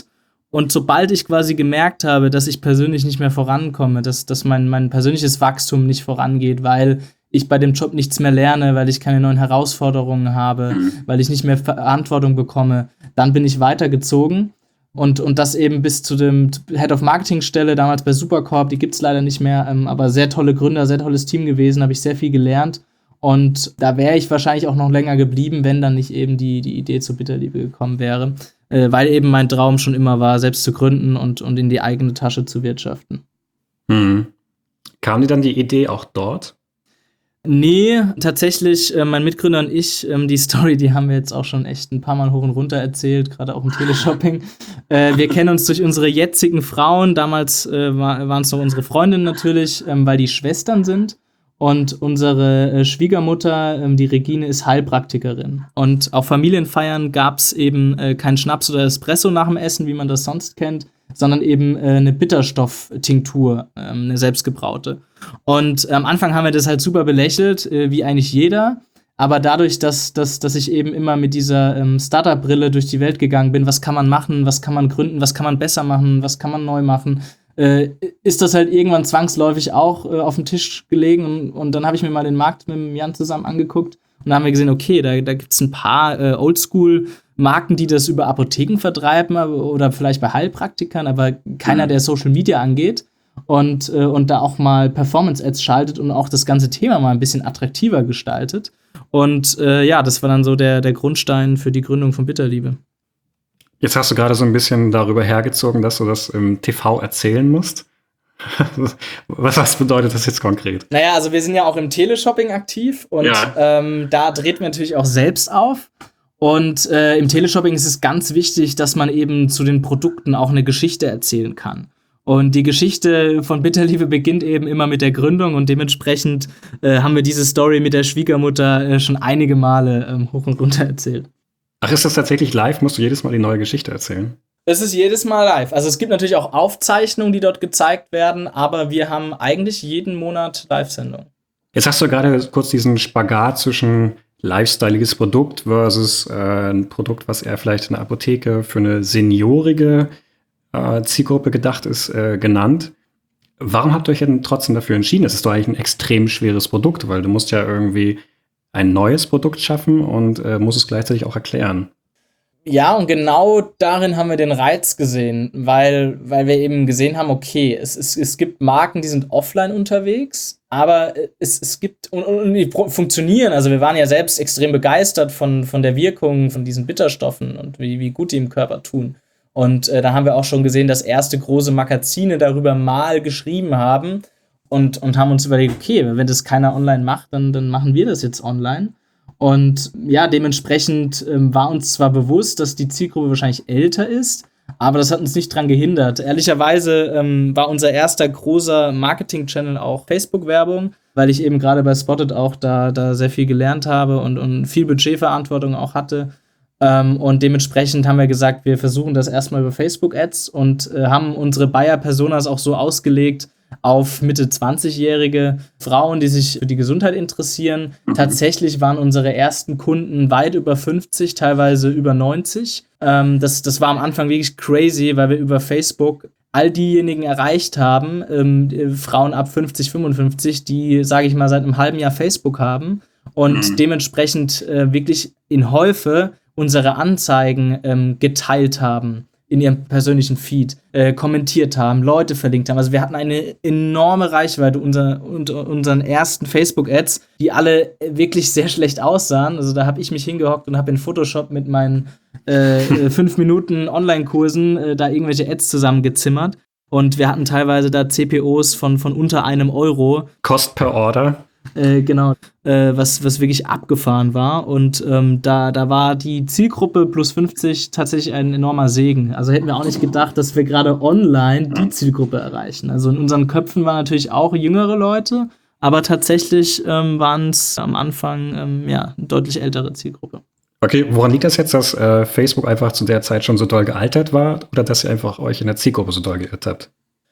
Und sobald ich quasi gemerkt habe, dass ich persönlich nicht mehr vorankomme, dass, dass mein, mein persönliches Wachstum nicht vorangeht, weil ich bei dem Job nichts mehr lerne, weil ich keine neuen Herausforderungen habe, weil ich nicht mehr Verantwortung bekomme, dann bin ich weitergezogen. Und, und das eben bis zu dem Head of Marketing Stelle, damals bei Supercorp, die gibt's leider nicht mehr, ähm, aber sehr tolle Gründer, sehr tolles Team gewesen, habe ich sehr viel gelernt. Und da wäre ich wahrscheinlich auch noch länger geblieben, wenn dann nicht eben die, die Idee zur Bitterliebe gekommen wäre. Äh, weil eben mein Traum schon immer war, selbst zu gründen und, und in die eigene Tasche zu wirtschaften. Hm. Kam dir dann die Idee auch dort? Nee, tatsächlich, äh, mein Mitgründer und ich, ähm, die Story, die haben wir jetzt auch schon echt ein paar Mal hoch und runter erzählt, gerade auch im Teleshopping. äh, wir kennen uns durch unsere jetzigen Frauen, damals äh, war, waren es noch unsere Freundinnen natürlich, ähm, weil die Schwestern sind. Und unsere äh, Schwiegermutter, ähm, die Regine, ist Heilpraktikerin. Und auf Familienfeiern gab es eben äh, keinen Schnaps oder Espresso nach dem Essen, wie man das sonst kennt, sondern eben äh, eine Bitterstofftinktur, ähm, eine selbstgebraute. Und äh, am Anfang haben wir das halt super belächelt, äh, wie eigentlich jeder. Aber dadurch, dass, dass, dass ich eben immer mit dieser ähm, Startup-Brille durch die Welt gegangen bin, was kann man machen, was kann man gründen, was kann man besser machen, was kann man neu machen, äh, ist das halt irgendwann zwangsläufig auch äh, auf dem Tisch gelegen. Und, und dann habe ich mir mal den Markt mit dem Jan zusammen angeguckt. Und da haben wir gesehen, okay, da, da gibt es ein paar äh, Oldschool-Marken, die das über Apotheken vertreiben oder vielleicht bei Heilpraktikern, aber keiner, der Social Media angeht und, äh, und da auch mal Performance-Ads schaltet und auch das ganze Thema mal ein bisschen attraktiver gestaltet. Und äh, ja, das war dann so der, der Grundstein für die Gründung von Bitterliebe. Jetzt hast du gerade so ein bisschen darüber hergezogen, dass du das im T V erzählen musst. Was, was bedeutet das jetzt konkret? Naja, also wir sind ja auch im Teleshopping aktiv und ja. ähm, da dreht man natürlich auch selbst auf. Und äh, im Teleshopping ist es ganz wichtig, dass man eben zu den Produkten auch eine Geschichte erzählen kann. Und die Geschichte von Bitterliebe beginnt eben immer mit der Gründung und dementsprechend äh, haben wir diese Story mit der Schwiegermutter äh, schon einige Male ähm, hoch und runter erzählt. Ach, ist das tatsächlich live? Musst du jedes Mal die neue Geschichte erzählen? Es ist jedes Mal live. Also es gibt natürlich auch Aufzeichnungen, die dort gezeigt werden, aber wir haben eigentlich jeden Monat Live-Sendungen. Jetzt hast du gerade kurz diesen Spagat zwischen lifestyleiges Produkt versus äh, ein Produkt, was eher vielleicht in der Apotheke für eine seniorige äh, Zielgruppe gedacht ist, äh, genannt. Warum habt ihr euch denn trotzdem dafür entschieden? Es ist doch eigentlich ein extrem schweres Produkt, weil du musst ja irgendwie ein neues Produkt schaffen und äh, musst es gleichzeitig auch erklären. Ja, und genau darin haben wir den Reiz gesehen, weil, weil wir eben gesehen haben, okay, es, es, es gibt Marken, die sind offline unterwegs, aber es, es gibt, und, und die funktionieren, also wir waren ja selbst extrem begeistert von, von der Wirkung von diesen Bitterstoffen und wie, wie gut die im Körper tun. Und äh, da haben wir auch schon gesehen, dass erste große Magazine darüber mal geschrieben haben und, und haben uns überlegt, okay, wenn das keiner online macht, dann, dann machen wir das jetzt online. Und ja, dementsprechend ähm, war uns zwar bewusst, dass die Zielgruppe wahrscheinlich älter ist, aber das hat uns nicht dran gehindert. Ehrlicherweise ähm, war unser erster großer Marketing-Channel auch Facebook-Werbung, weil ich eben gerade bei Spotted auch da, da sehr viel gelernt habe und, und viel Budgetverantwortung auch hatte. Ähm, und dementsprechend haben wir gesagt, wir versuchen das erstmal über Facebook-Ads und äh, haben unsere Buyer-Personas auch so ausgelegt, auf Mitte zwanzigjährige Frauen, die sich für die Gesundheit interessieren. Mhm. Tatsächlich waren unsere ersten Kunden weit über fünfzig, teilweise über neunzig. Ähm, das, das war am Anfang wirklich crazy, weil wir über Facebook all diejenigen erreicht haben, ähm, Frauen ab fünfzig, fünfundfünfzig, die, sage ich mal, seit einem halben Jahr Facebook haben und mhm. dementsprechend äh, wirklich in Häufe unsere Anzeigen ähm, geteilt haben in ihrem persönlichen Feed, äh, kommentiert haben, Leute verlinkt haben. Also wir hatten eine enorme Reichweite unter, unter unseren ersten Facebook-Ads, die alle wirklich sehr schlecht aussahen. Also da habe ich mich hingehockt und habe in Photoshop mit meinen äh, fünf Minuten Online-Kursen äh, da irgendwelche Ads zusammengezimmert. Und wir hatten teilweise da C P Os von, von unter einem Euro. Cost per Order. Äh, genau, äh, was, was wirklich abgefahren war. Und ähm, da, da war die Zielgruppe plus fünfzig tatsächlich ein enormer Segen. Also hätten wir auch nicht gedacht, dass wir gerade online die Zielgruppe erreichen. Also in unseren Köpfen waren natürlich auch jüngere Leute, aber tatsächlich ähm, waren es am Anfang ähm, ja, eine deutlich ältere Zielgruppe. Okay, woran liegt das jetzt, dass äh, Facebook einfach zu der Zeit schon so doll gealtert war oder dass ihr einfach euch in der Zielgruppe so doll geirrt habt?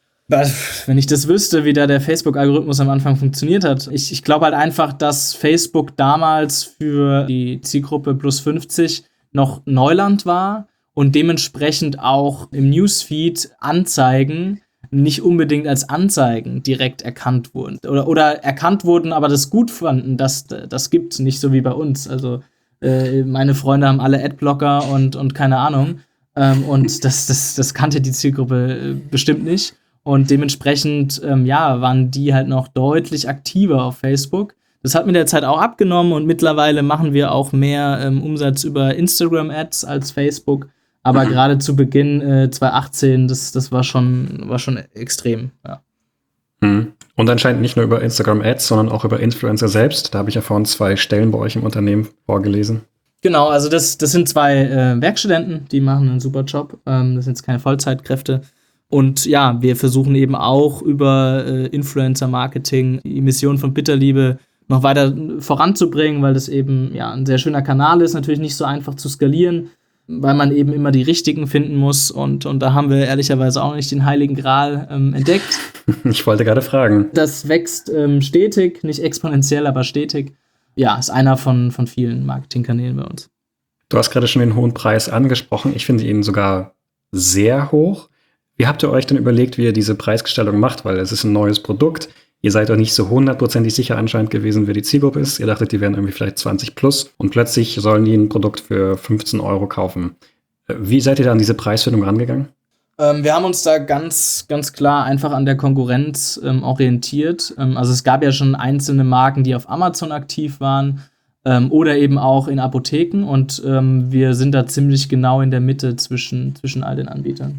Wenn ich das wüsste, wie da der Facebook-Algorithmus am Anfang funktioniert hat. Ich, ich glaube halt einfach, dass Facebook damals für die Zielgruppe plus fünfzig noch Neuland war und dementsprechend auch im Newsfeed Anzeigen nicht unbedingt als Anzeigen direkt erkannt wurden. Oder, oder erkannt wurden, aber das gut fanden, das, das gibt's nicht so wie bei uns. Also äh, meine Freunde haben alle Adblocker und, und keine Ahnung. Ähm, und das, das, das kannte die Zielgruppe äh, bestimmt nicht. Und dementsprechend, ähm, ja, waren die halt noch deutlich aktiver auf Facebook. Das hat mit der Zeit auch abgenommen und mittlerweile machen wir auch mehr ähm, Umsatz über Instagram-Ads als Facebook. Aber mhm. gerade zu Beginn äh, zwanzig achtzehn, das, das war schon, war schon extrem, ja. Mhm. Und anscheinend nicht nur über Instagram-Ads, sondern auch über Influencer selbst. Da habe ich ja vorhin zwei Stellen bei euch im Unternehmen vorgelesen. Genau, also das, das sind zwei äh, Werkstudenten, die machen einen super Job. Ähm, das sind jetzt keine Vollzeitkräfte. Und ja, wir versuchen eben auch über äh, Influencer-Marketing die Mission von Bitterliebe noch weiter voranzubringen, weil das eben ja ein sehr schöner Kanal ist, natürlich nicht so einfach zu skalieren, weil man eben immer die richtigen finden muss und, und da haben wir ehrlicherweise auch nicht den heiligen Gral ähm, entdeckt. Ich wollte gerade fragen. Das wächst ähm, stetig, nicht exponentiell, aber stetig. Ja, ist einer von, von vielen Marketingkanälen bei uns. Du hast gerade schon den hohen Preis angesprochen. Ich finde ihn sogar sehr hoch. Wie habt ihr euch denn überlegt, wie ihr diese Preisgestaltung macht? Weil es ist ein neues Produkt. Ihr seid doch nicht so hundertprozentig sicher anscheinend gewesen, wer die Zielgruppe ist. Ihr dachtet, die wären irgendwie vielleicht zwanzig plus und plötzlich sollen die ein Produkt für fünfzehn Euro kaufen. Wie seid ihr da an diese Preisfindung rangegangen? Ähm, wir haben uns da ganz, ganz klar einfach an der Konkurrenz ähm, orientiert. Ähm, also es gab ja schon einzelne Marken, die auf Amazon aktiv waren ähm, oder eben auch in Apotheken und ähm, wir sind da ziemlich genau in der Mitte zwischen, zwischen all den Anbietern.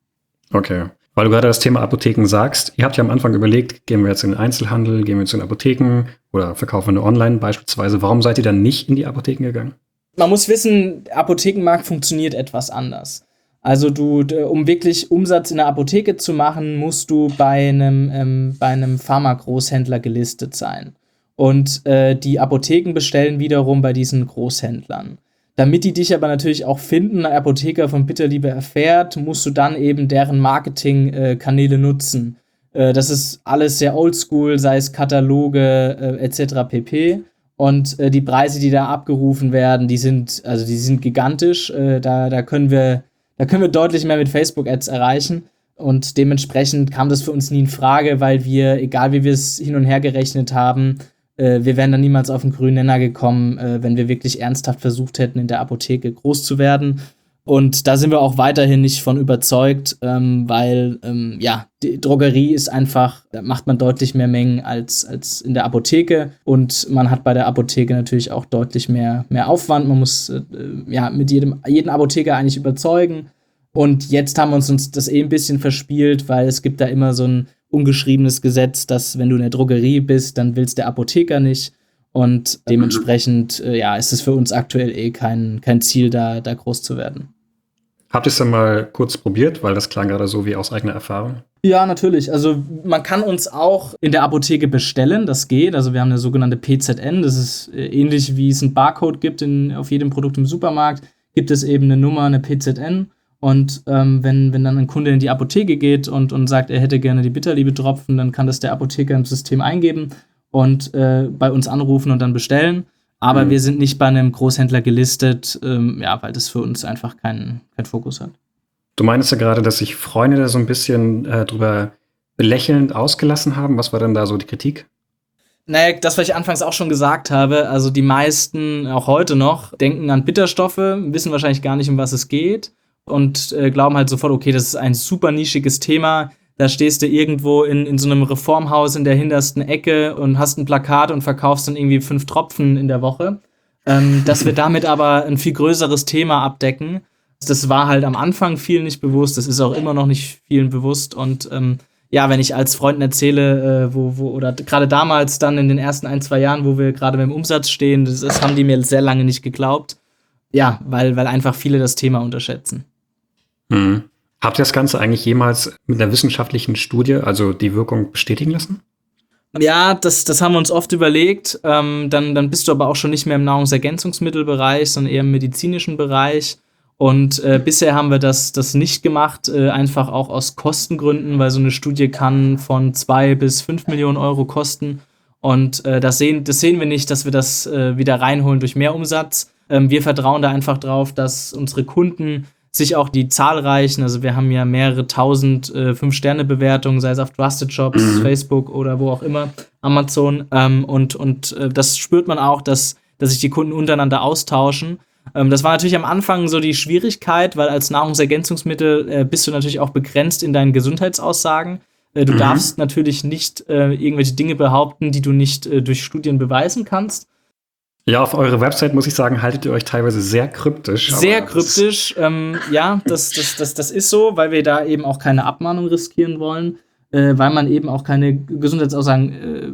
Okay. Weil du gerade das Thema Apotheken sagst, ihr habt ja am Anfang überlegt, gehen wir jetzt in den Einzelhandel, gehen wir zu den Apotheken oder verkaufen wir nur online beispielsweise. Warum seid ihr dann nicht in die Apotheken gegangen? Man muss wissen, der Apothekenmarkt funktioniert etwas anders. Also du, um wirklich Umsatz in der Apotheke zu machen, musst du bei einem, ähm, bei einem Pharma-Großhändler gelistet sein. Und äh, die Apotheken bestellen wiederum bei diesen Großhändlern. Damit die dich aber natürlich auch finden, ein Apotheker von Bitterliebe erfährt, musst du dann eben deren Marketingkanäle äh, nutzen. Äh, das ist alles sehr oldschool, sei es Kataloge äh, et cetera pp. Und äh, die Preise, die da abgerufen werden, die sind, also die sind gigantisch. Äh, da, da können wir, da können wir deutlich mehr mit Facebook-Ads erreichen. Und dementsprechend kam das für uns nie in Frage, weil wir, egal wie wir es hin und her gerechnet haben, wir wären dann niemals auf den grünen Nenner gekommen, wenn wir wirklich ernsthaft versucht hätten, in der Apotheke groß zu werden. Und da sind wir auch weiterhin nicht von überzeugt, weil ja, die Drogerie ist einfach, da macht man deutlich mehr Mengen als, als in der Apotheke. Und man hat bei der Apotheke natürlich auch deutlich mehr, mehr Aufwand. Man muss ja mit jedem, jeden Apotheker eigentlich überzeugen. Und jetzt haben wir uns, uns das eh ein bisschen verspielt, weil es gibt da immer so ein ungeschriebenes Gesetz, dass wenn du in der Drogerie bist, dann will's der Apotheker nicht. Und dementsprechend, äh, ja, ist es für uns aktuell eh kein, kein Ziel, da, da groß zu werden. Habt ihr es dann mal kurz probiert? Weil das klang gerade so wie aus eigener Erfahrung. Ja, natürlich. Also man kann uns auch in der Apotheke bestellen, das geht. Also wir haben eine sogenannte P Z N, das ist äh, ähnlich wie es einen Barcode gibt in, auf jedem Produkt im Supermarkt, gibt es eben eine Nummer, eine P Z N. Und ähm, wenn, wenn dann ein Kunde in die Apotheke geht und, und sagt, er hätte gerne die Bitterliebe-Tropfen, dann kann das der Apotheker im System eingeben und äh, bei uns anrufen und dann bestellen. Aber mhm. wir sind nicht bei einem Großhändler gelistet, ähm, ja, weil das für uns einfach keinen kein Fokus hat. Du meinst ja gerade, dass sich Freunde da so ein bisschen äh, drüber belächelnd ausgelassen haben. Was war denn da so die Kritik? Naja, das, was ich anfangs auch schon gesagt habe, also die meisten, auch heute noch, denken an Bitterstoffe, wissen wahrscheinlich gar nicht, um was es geht. Und äh, glauben halt sofort, okay, das ist ein super nischiges Thema. Da stehst du irgendwo in, in so einem Reformhaus in der hintersten Ecke und hast ein Plakat und verkaufst dann irgendwie fünf Tropfen in der Woche. Ähm, dass wir damit aber ein viel größeres Thema abdecken, das war halt am Anfang vielen nicht bewusst. Das ist auch immer noch nicht vielen bewusst. Und ähm, ja, wenn ich als Freunden erzähle, äh, wo, wo, oder gerade damals dann in den ersten ein, zwei Jahren, wo wir gerade beim Umsatz stehen, das, das haben die mir sehr lange nicht geglaubt. Ja, weil, weil einfach viele das Thema unterschätzen. Mhm. Habt ihr das Ganze eigentlich jemals mit einer wissenschaftlichen Studie, also die Wirkung, bestätigen lassen? Ja, das, das haben wir uns oft überlegt. Ähm, dann, dann bist du aber auch schon nicht mehr im Nahrungsergänzungsmittelbereich, sondern eher im medizinischen Bereich. Und äh, bisher haben wir das, das nicht gemacht, äh, einfach auch aus Kostengründen, weil so eine Studie kann von zwei bis fünf Millionen Euro kosten. Und äh, das, sehen, das sehen wir nicht, dass wir das äh, wieder reinholen durch mehr Umsatz. Ähm, wir vertrauen da einfach drauf, dass unsere Kunden sich auch die zahlreichen, also wir haben ja mehrere tausend äh, Fünf-Sterne-Bewertungen, sei es auf Trusted Shops, mhm. Facebook oder wo auch immer, Amazon. Ähm, und und äh, das spürt man auch, dass, dass sich die Kunden untereinander austauschen. Ähm, das war natürlich am Anfang so die Schwierigkeit, weil als Nahrungsergänzungsmittel äh, bist du natürlich auch begrenzt in deinen Gesundheitsaussagen. Äh, du mhm. darfst natürlich nicht äh, irgendwelche Dinge behaupten, die du nicht äh, durch Studien beweisen kannst. Ja, auf eurer Website, muss ich sagen, haltet ihr euch teilweise sehr kryptisch. Sehr kryptisch, ähm, ja, das, das, das, das ist so, weil wir da eben auch keine Abmahnung riskieren wollen, äh, weil man eben auch keine Gesundheitsaussagen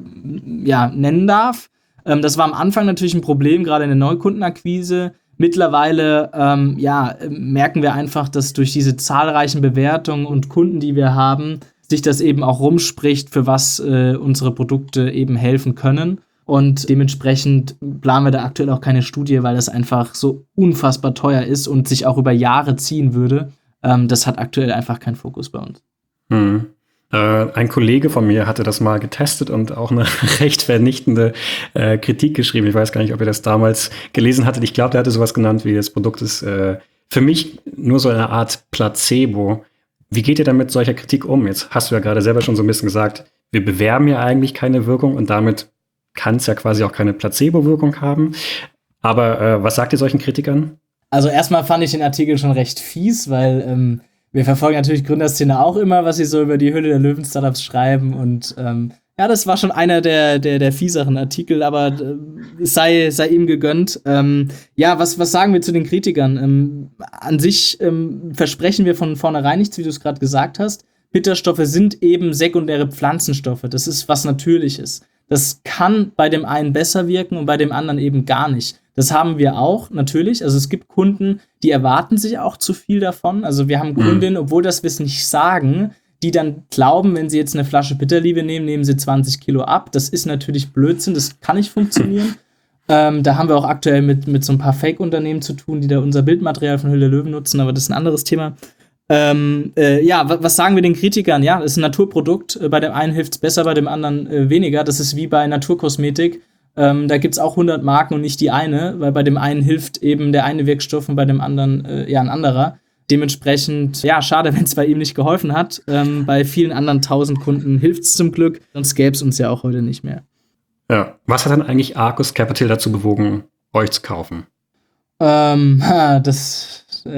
äh, ja, nennen darf. Ähm, das war am Anfang natürlich ein Problem, gerade in der Neukundenakquise. Mittlerweile ähm, ja, merken wir einfach, dass durch diese zahlreichen Bewertungen und Kunden, die wir haben, sich das eben auch rumspricht, für was äh, unsere Produkte eben helfen können. Und dementsprechend planen wir da aktuell auch keine Studie, weil das einfach so unfassbar teuer ist und sich auch über Jahre ziehen würde. Ähm, das hat aktuell einfach keinen Fokus bei uns. Hm. Äh, ein Kollege von mir hatte das mal getestet und auch eine recht vernichtende äh, Kritik geschrieben. Ich weiß gar nicht, ob ihr das damals gelesen hattet. Ich glaube, der hatte sowas genannt wie das Produkt ist äh, für mich nur so eine Art Placebo. Wie geht ihr denn mit solcher Kritik um? Jetzt hast du ja gerade selber schon so ein bisschen gesagt, wir bewerben ja eigentlich keine Wirkung und damit kann es ja quasi auch keine Placebo-Wirkung haben. Aber äh, was sagt ihr solchen Kritikern? Also erstmal fand ich den Artikel schon recht fies, weil ähm, wir verfolgen natürlich Gründerszene auch immer, was sie so über die Höhle der Löwen-Startups schreiben. Und ähm, ja, das war schon einer der, der, der fieseren Artikel, aber äh, es sei, sei ihm gegönnt. Ähm, ja, was, was sagen wir zu den Kritikern? Ähm, an sich ähm, versprechen wir von vornherein nichts, wie du es gerade gesagt hast. Bitterstoffe sind eben sekundäre Pflanzenstoffe. Das ist was Natürliches. Das kann bei dem einen besser wirken und bei dem anderen eben gar nicht. Das haben wir auch, natürlich. Also es gibt Kunden, die erwarten sich auch zu viel davon. Also wir haben Kundinnen, obwohl das wir es nicht sagen, die dann glauben, wenn sie jetzt eine Flasche Bitterliebe nehmen, nehmen sie zwanzig Kilo ab. Das ist natürlich Blödsinn, das kann nicht funktionieren. ähm, da haben wir auch aktuell mit, mit so ein paar Fake-Unternehmen zu tun, die da unser Bildmaterial von Höhle der Löwen nutzen, aber das ist ein anderes Thema. Ähm, äh, ja, was, was sagen wir den Kritikern? Ja, das ist ein Naturprodukt. Bei dem einen hilft es besser, bei dem anderen äh, weniger. Das ist wie bei Naturkosmetik. Ähm, da gibt es auch hundert Marken und nicht die eine, weil bei dem einen hilft eben der eine Wirkstoff und bei dem anderen äh, ja ein anderer. Dementsprechend, ja, schade, wenn es bei ihm nicht geholfen hat. Ähm, bei vielen anderen tausend Kunden hilft es zum Glück, sonst gäbe es uns ja auch heute nicht mehr. Ja, was hat dann eigentlich Arcus Capital dazu bewogen, euch zu kaufen? Ähm, das...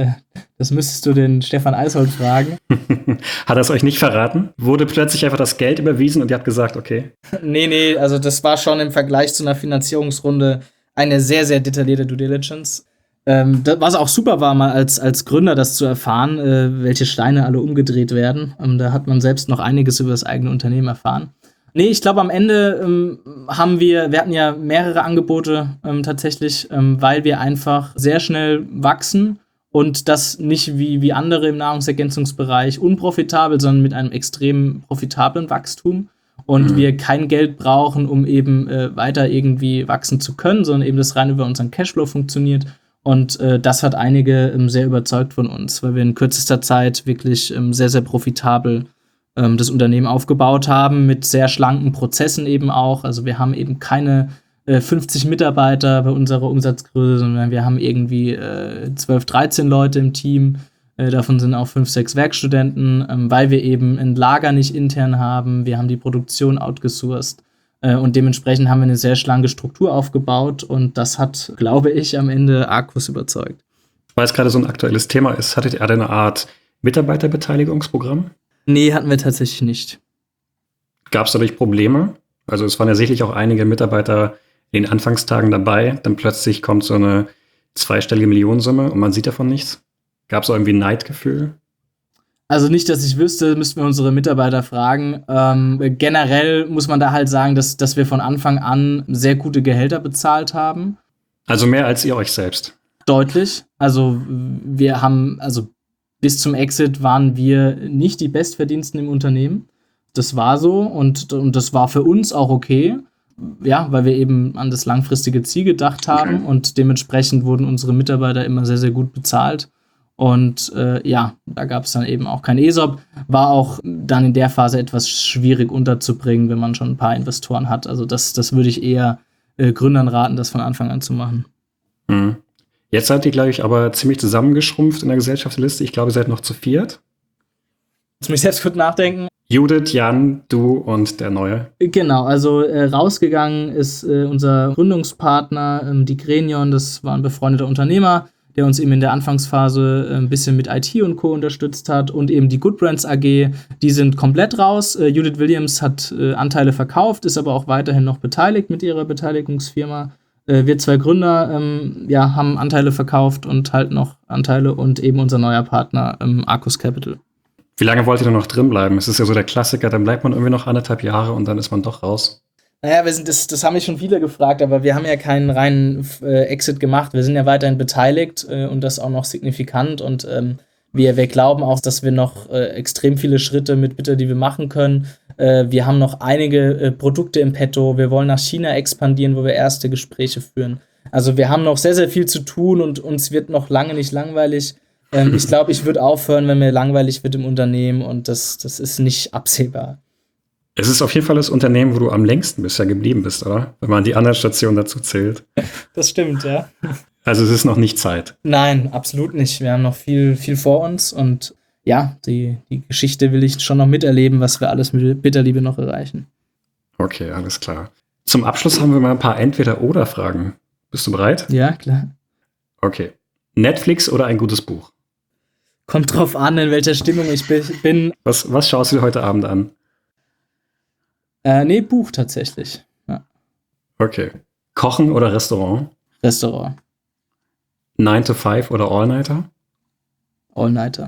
Das müsstest du den Stefan Eishold fragen. Hat er es euch nicht verraten? Wurde plötzlich einfach das Geld überwiesen und ihr habt gesagt, okay? Nee, nee, also das war schon im Vergleich zu einer Finanzierungsrunde eine sehr, sehr detaillierte Due Diligence. Ähm, das, was auch super war, mal als, als Gründer das zu erfahren, äh, welche Steine alle umgedreht werden. Ähm, da hat man selbst noch einiges über das eigene Unternehmen erfahren. Nee, ich glaube, am Ende ähm, haben wir, wir hatten ja mehrere Angebote ähm, tatsächlich, ähm, weil wir einfach sehr schnell wachsen. Und das nicht wie, wie andere im Nahrungsergänzungsbereich unprofitabel, sondern mit einem extrem profitablen Wachstum. Und mhm. wir kein Geld brauchen, um eben äh, weiter irgendwie wachsen zu können, sondern eben das rein über unseren Cashflow funktioniert. Und äh, das hat einige ähm, sehr überzeugt von uns, weil wir in kürzester Zeit wirklich ähm, sehr, sehr profitabel ähm, das Unternehmen aufgebaut haben, mit sehr schlanken Prozessen eben auch. Also wir haben eben keine fünfzig Mitarbeiter bei unserer Umsatzgröße, sondern wir haben irgendwie äh, zwölf, dreizehn Leute im Team. Äh, davon sind auch fünf, sechs Werkstudenten, ähm, weil wir eben ein Lager nicht intern haben. Wir haben die Produktion outgesourced. Äh, und dementsprechend haben wir eine sehr schlanke Struktur aufgebaut. Und das hat, glaube ich, am Ende Arcus überzeugt. Weil es gerade so ein aktuelles Thema ist, hattet ihr eine Art Mitarbeiterbeteiligungsprogramm? Nee, hatten wir tatsächlich nicht. Gab es dadurch Probleme? Also es waren ja sicherlich auch einige Mitarbeiter in den Anfangstagen dabei, dann plötzlich kommt so eine zweistellige Millionensumme und man sieht davon nichts. Gab es auch irgendwie ein Neidgefühl? Also nicht, dass ich wüsste, müssten wir unsere Mitarbeiter fragen. Ähm, generell muss man da halt sagen, dass, dass wir von Anfang an sehr gute Gehälter bezahlt haben. Also mehr als ihr euch selbst? Deutlich. Also wir haben, also bis zum Exit waren wir nicht die Bestverdiensten im Unternehmen. Das war so und, und das war für uns auch okay. Ja, weil wir eben an das langfristige Ziel gedacht haben okay. Und dementsprechend wurden unsere Mitarbeiter immer sehr, sehr gut bezahlt. Und äh, ja, da gab es dann eben auch kein E S O P. War auch dann in der Phase etwas schwierig unterzubringen, wenn man schon ein paar Investoren hat. Also das, das würde ich eher äh, Gründern raten, das von Anfang an zu machen. Mhm. Jetzt seid ihr, glaube ich, aber ziemlich zusammengeschrumpft in der Gesellschaftsliste. Ich glaube, ihr seid noch zu viert. Jetzt muss ich selbst kurz nachdenken. Judith, Jan, du und der Neue. Genau, also äh, rausgegangen ist äh, unser Gründungspartner, ähm, die Grenion. Das war ein befreundeter Unternehmer, der uns eben in der Anfangsphase äh, ein bisschen mit I T und Co. unterstützt hat. Und eben die Good Brands A G, die sind komplett raus. Äh, Judith Williams hat äh, Anteile verkauft, ist aber auch weiterhin noch beteiligt mit ihrer Beteiligungsfirma. Äh, wir zwei Gründer ähm, ja, haben Anteile verkauft und halt noch Anteile und eben unser neuer Partner, ähm, Arcus Capital. Wie lange wollt ihr denn noch drin bleiben? Es ist ja so der Klassiker, dann bleibt man irgendwie noch anderthalb Jahre und dann ist man doch raus. Naja, wir sind, das, das haben mich schon viele gefragt, aber wir haben ja keinen reinen äh, Exit gemacht. Wir sind ja weiterhin beteiligt äh, und das auch noch signifikant. Und ähm, wir, wir glauben auch, dass wir noch äh, extrem viele Schritte mit Bitter, die wir machen können. Äh, wir haben noch einige äh, Produkte im Petto. Wir wollen nach China expandieren, wo wir erste Gespräche führen. Also wir haben noch sehr, sehr viel zu tun und uns wird noch lange nicht langweilig. Ähm, ich glaube, ich würde aufhören, wenn mir langweilig wird im Unternehmen und das, das ist nicht absehbar. Es ist auf jeden Fall das Unternehmen, wo du am längsten bisher geblieben bist, oder? Wenn man die anderen Stationen dazu zählt. Das stimmt, ja. Also es ist noch nicht Zeit. Nein, absolut nicht. Wir haben noch viel, viel vor uns und ja, die, die Geschichte will ich schon noch miterleben, was wir alles mit Bitterliebe noch erreichen. Okay, alles klar. Zum Abschluss haben wir mal ein paar Entweder-Oder-Fragen. Bist du bereit? Ja, klar. Okay. Netflix oder ein gutes Buch? Kommt drauf an, in welcher Stimmung ich bin. Was, was schaust du dir heute Abend an? Äh, nee, Buch tatsächlich. Ja. Okay. Kochen oder Restaurant? Restaurant. nine to five oder All-Nighter? All-Nighter.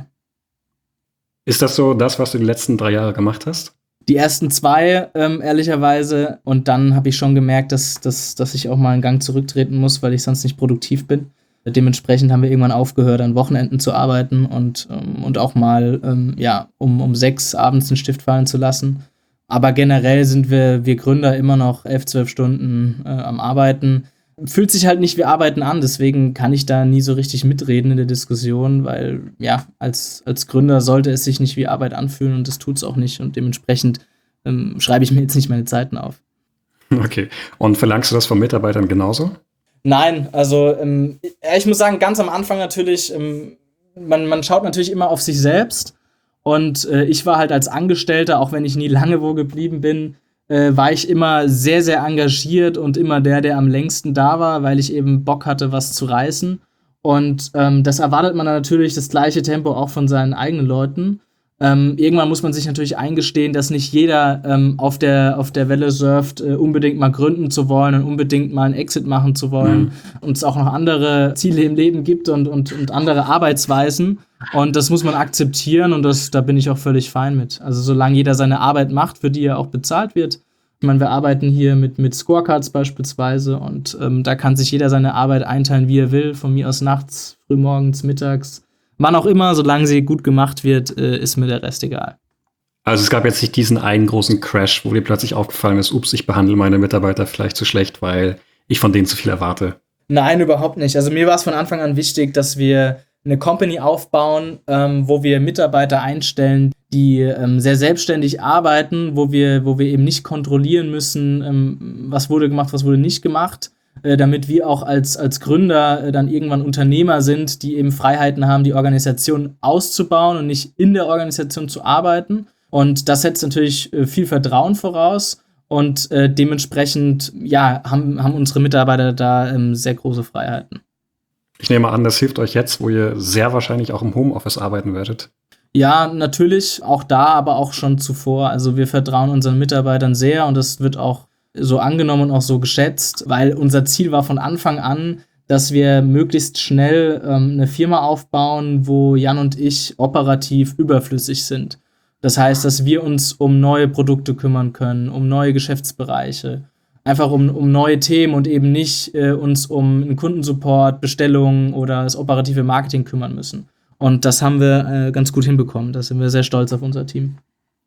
Ist das so das, was du die letzten drei Jahre gemacht hast? Die ersten zwei, ähm, ehrlicherweise. Und dann habe ich schon gemerkt, dass, dass, dass ich auch mal einen Gang zurücktreten muss, weil ich sonst nicht produktiv bin. Dementsprechend haben wir irgendwann aufgehört, an Wochenenden zu arbeiten und, ähm, und auch mal ähm, ja, um, um sechs abends den Stift fallen zu lassen. Aber generell sind wir, wir Gründer immer noch elf, zwölf Stunden äh, am Arbeiten. Fühlt sich halt nicht wie Arbeiten an, deswegen kann ich da nie so richtig mitreden in der Diskussion, weil ja, als, als Gründer sollte es sich nicht wie Arbeit anfühlen und das tut es auch nicht. Und dementsprechend ähm, schreibe ich mir jetzt nicht meine Zeiten auf. Okay. Und verlangst du das von Mitarbeitern genauso? Nein, also ähm, ich muss sagen, ganz am Anfang natürlich, ähm, man, man schaut natürlich immer auf sich selbst und äh, ich war halt als Angestellter, auch wenn ich nie lange wo geblieben bin, äh, war ich immer sehr, sehr engagiert und immer der, der am längsten da war, weil ich eben Bock hatte, was zu reißen und ähm, das erwartet man dann natürlich das gleiche Tempo auch von seinen eigenen Leuten. Ähm, irgendwann muss man sich natürlich eingestehen, dass nicht jeder ähm, auf der, auf der Welle surft, äh, unbedingt mal gründen zu wollen und unbedingt mal einen Exit machen zu wollen. Mhm. Und es auch noch andere Ziele im Leben gibt und, und, und andere Arbeitsweisen. Und das muss man akzeptieren und das, da bin ich auch völlig fein mit. Also solange jeder seine Arbeit macht, für die er auch bezahlt wird. Ich meine, wir arbeiten hier mit, mit Scorecards beispielsweise und ähm, da kann sich jeder seine Arbeit einteilen, wie er will. Von mir aus nachts, frühmorgens, mittags. Wann auch immer, solange sie gut gemacht wird, äh, ist mir der Rest egal. Also es gab jetzt nicht diesen einen großen Crash, wo dir plötzlich aufgefallen ist, ups, ich behandle meine Mitarbeiter vielleicht zu schlecht, weil ich von denen zu viel erwarte. Nein, überhaupt nicht. Also mir war es von Anfang an wichtig, dass wir eine Company aufbauen, ähm, wo wir Mitarbeiter einstellen, die ähm, sehr selbstständig arbeiten, wo wir, wo wir eben nicht kontrollieren müssen, ähm, was wurde gemacht, was wurde nicht gemacht, äh, damit wir auch als, als Gründer äh, dann irgendwann Unternehmer sind, die eben Freiheiten haben, die Organisation auszubauen und nicht in der Organisation zu arbeiten. Und das setzt natürlich äh, viel Vertrauen voraus und äh, dementsprechend ja, haben, haben unsere Mitarbeiter da ähm, sehr große Freiheiten. Ich nehme an, das hilft euch jetzt, wo ihr sehr wahrscheinlich auch im Homeoffice arbeiten werdet. Ja, natürlich, auch da, aber auch schon zuvor. Also wir vertrauen unseren Mitarbeitern sehr und das wird auch so angenommen und auch so geschätzt, weil unser Ziel war von Anfang an, dass wir möglichst schnell ähm, eine Firma aufbauen, wo Jan und ich operativ überflüssig sind. Das heißt, dass wir uns um neue Produkte kümmern können, um neue Geschäftsbereiche, einfach um, um neue Themen und eben nicht äh, uns um einen Kundensupport, Bestellungen oder das operative Marketing kümmern müssen. Und das haben wir äh, ganz gut hinbekommen. Da sind wir sehr stolz auf unser Team.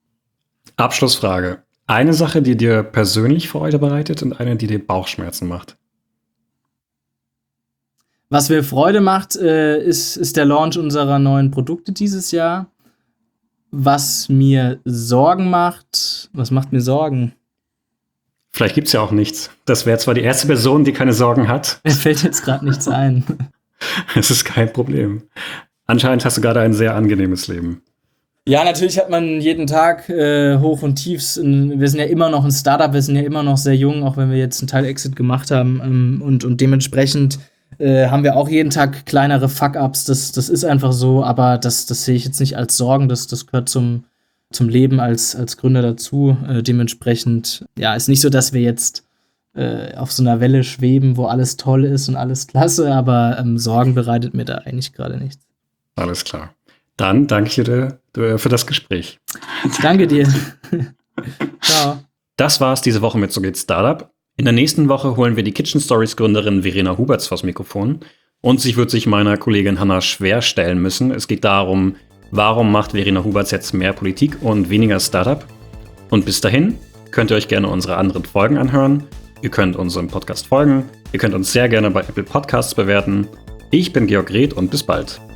Abschlussfrage. Eine Sache, die dir persönlich Freude bereitet und eine, die dir Bauchschmerzen macht. Was mir Freude macht, äh, ist, ist der Launch unserer neuen Produkte dieses Jahr. Was mir Sorgen macht, was macht mir Sorgen? Vielleicht gibt es ja auch nichts. Das wäre zwar die erste Person, die keine Sorgen hat. Mir fällt jetzt gerade nichts ein. Es ist kein Problem. Anscheinend hast du gerade ein sehr angenehmes Leben. Ja, natürlich hat man jeden Tag äh, Hoch- und Tiefs. Wir sind ja immer noch ein Startup, wir sind ja immer noch sehr jung, auch wenn wir jetzt einen Teil-Exit gemacht haben. Ähm, und, und dementsprechend äh, haben wir auch jeden Tag kleinere Fuck-Ups. Das, das ist einfach so, aber das, das sehe ich jetzt nicht als Sorgen. Das, das gehört zum, zum Leben als, als Gründer dazu. Äh, dementsprechend, ja, ist nicht so, dass wir jetzt äh, auf so einer Welle schweben, wo alles toll ist und alles klasse, aber ähm, Sorgen bereitet mir da eigentlich gerade nichts. Alles klar. Dann danke ich dir für das Gespräch. Danke dir. Ciao. Das war's diese Woche mit So geht's Startup. In der nächsten Woche holen wir die Kitchen Stories Gründerin Verena Huberts vors Mikrofon. Und sie wird sich meiner Kollegin Hanna schwer stellen müssen. Es geht darum, warum macht Verena Huberts jetzt mehr Politik und weniger Startup? Und bis dahin könnt ihr euch gerne unsere anderen Folgen anhören. Ihr könnt unserem Podcast folgen. Ihr könnt uns sehr gerne bei Apple Podcasts bewerten. Ich bin Georg Reth und bis bald.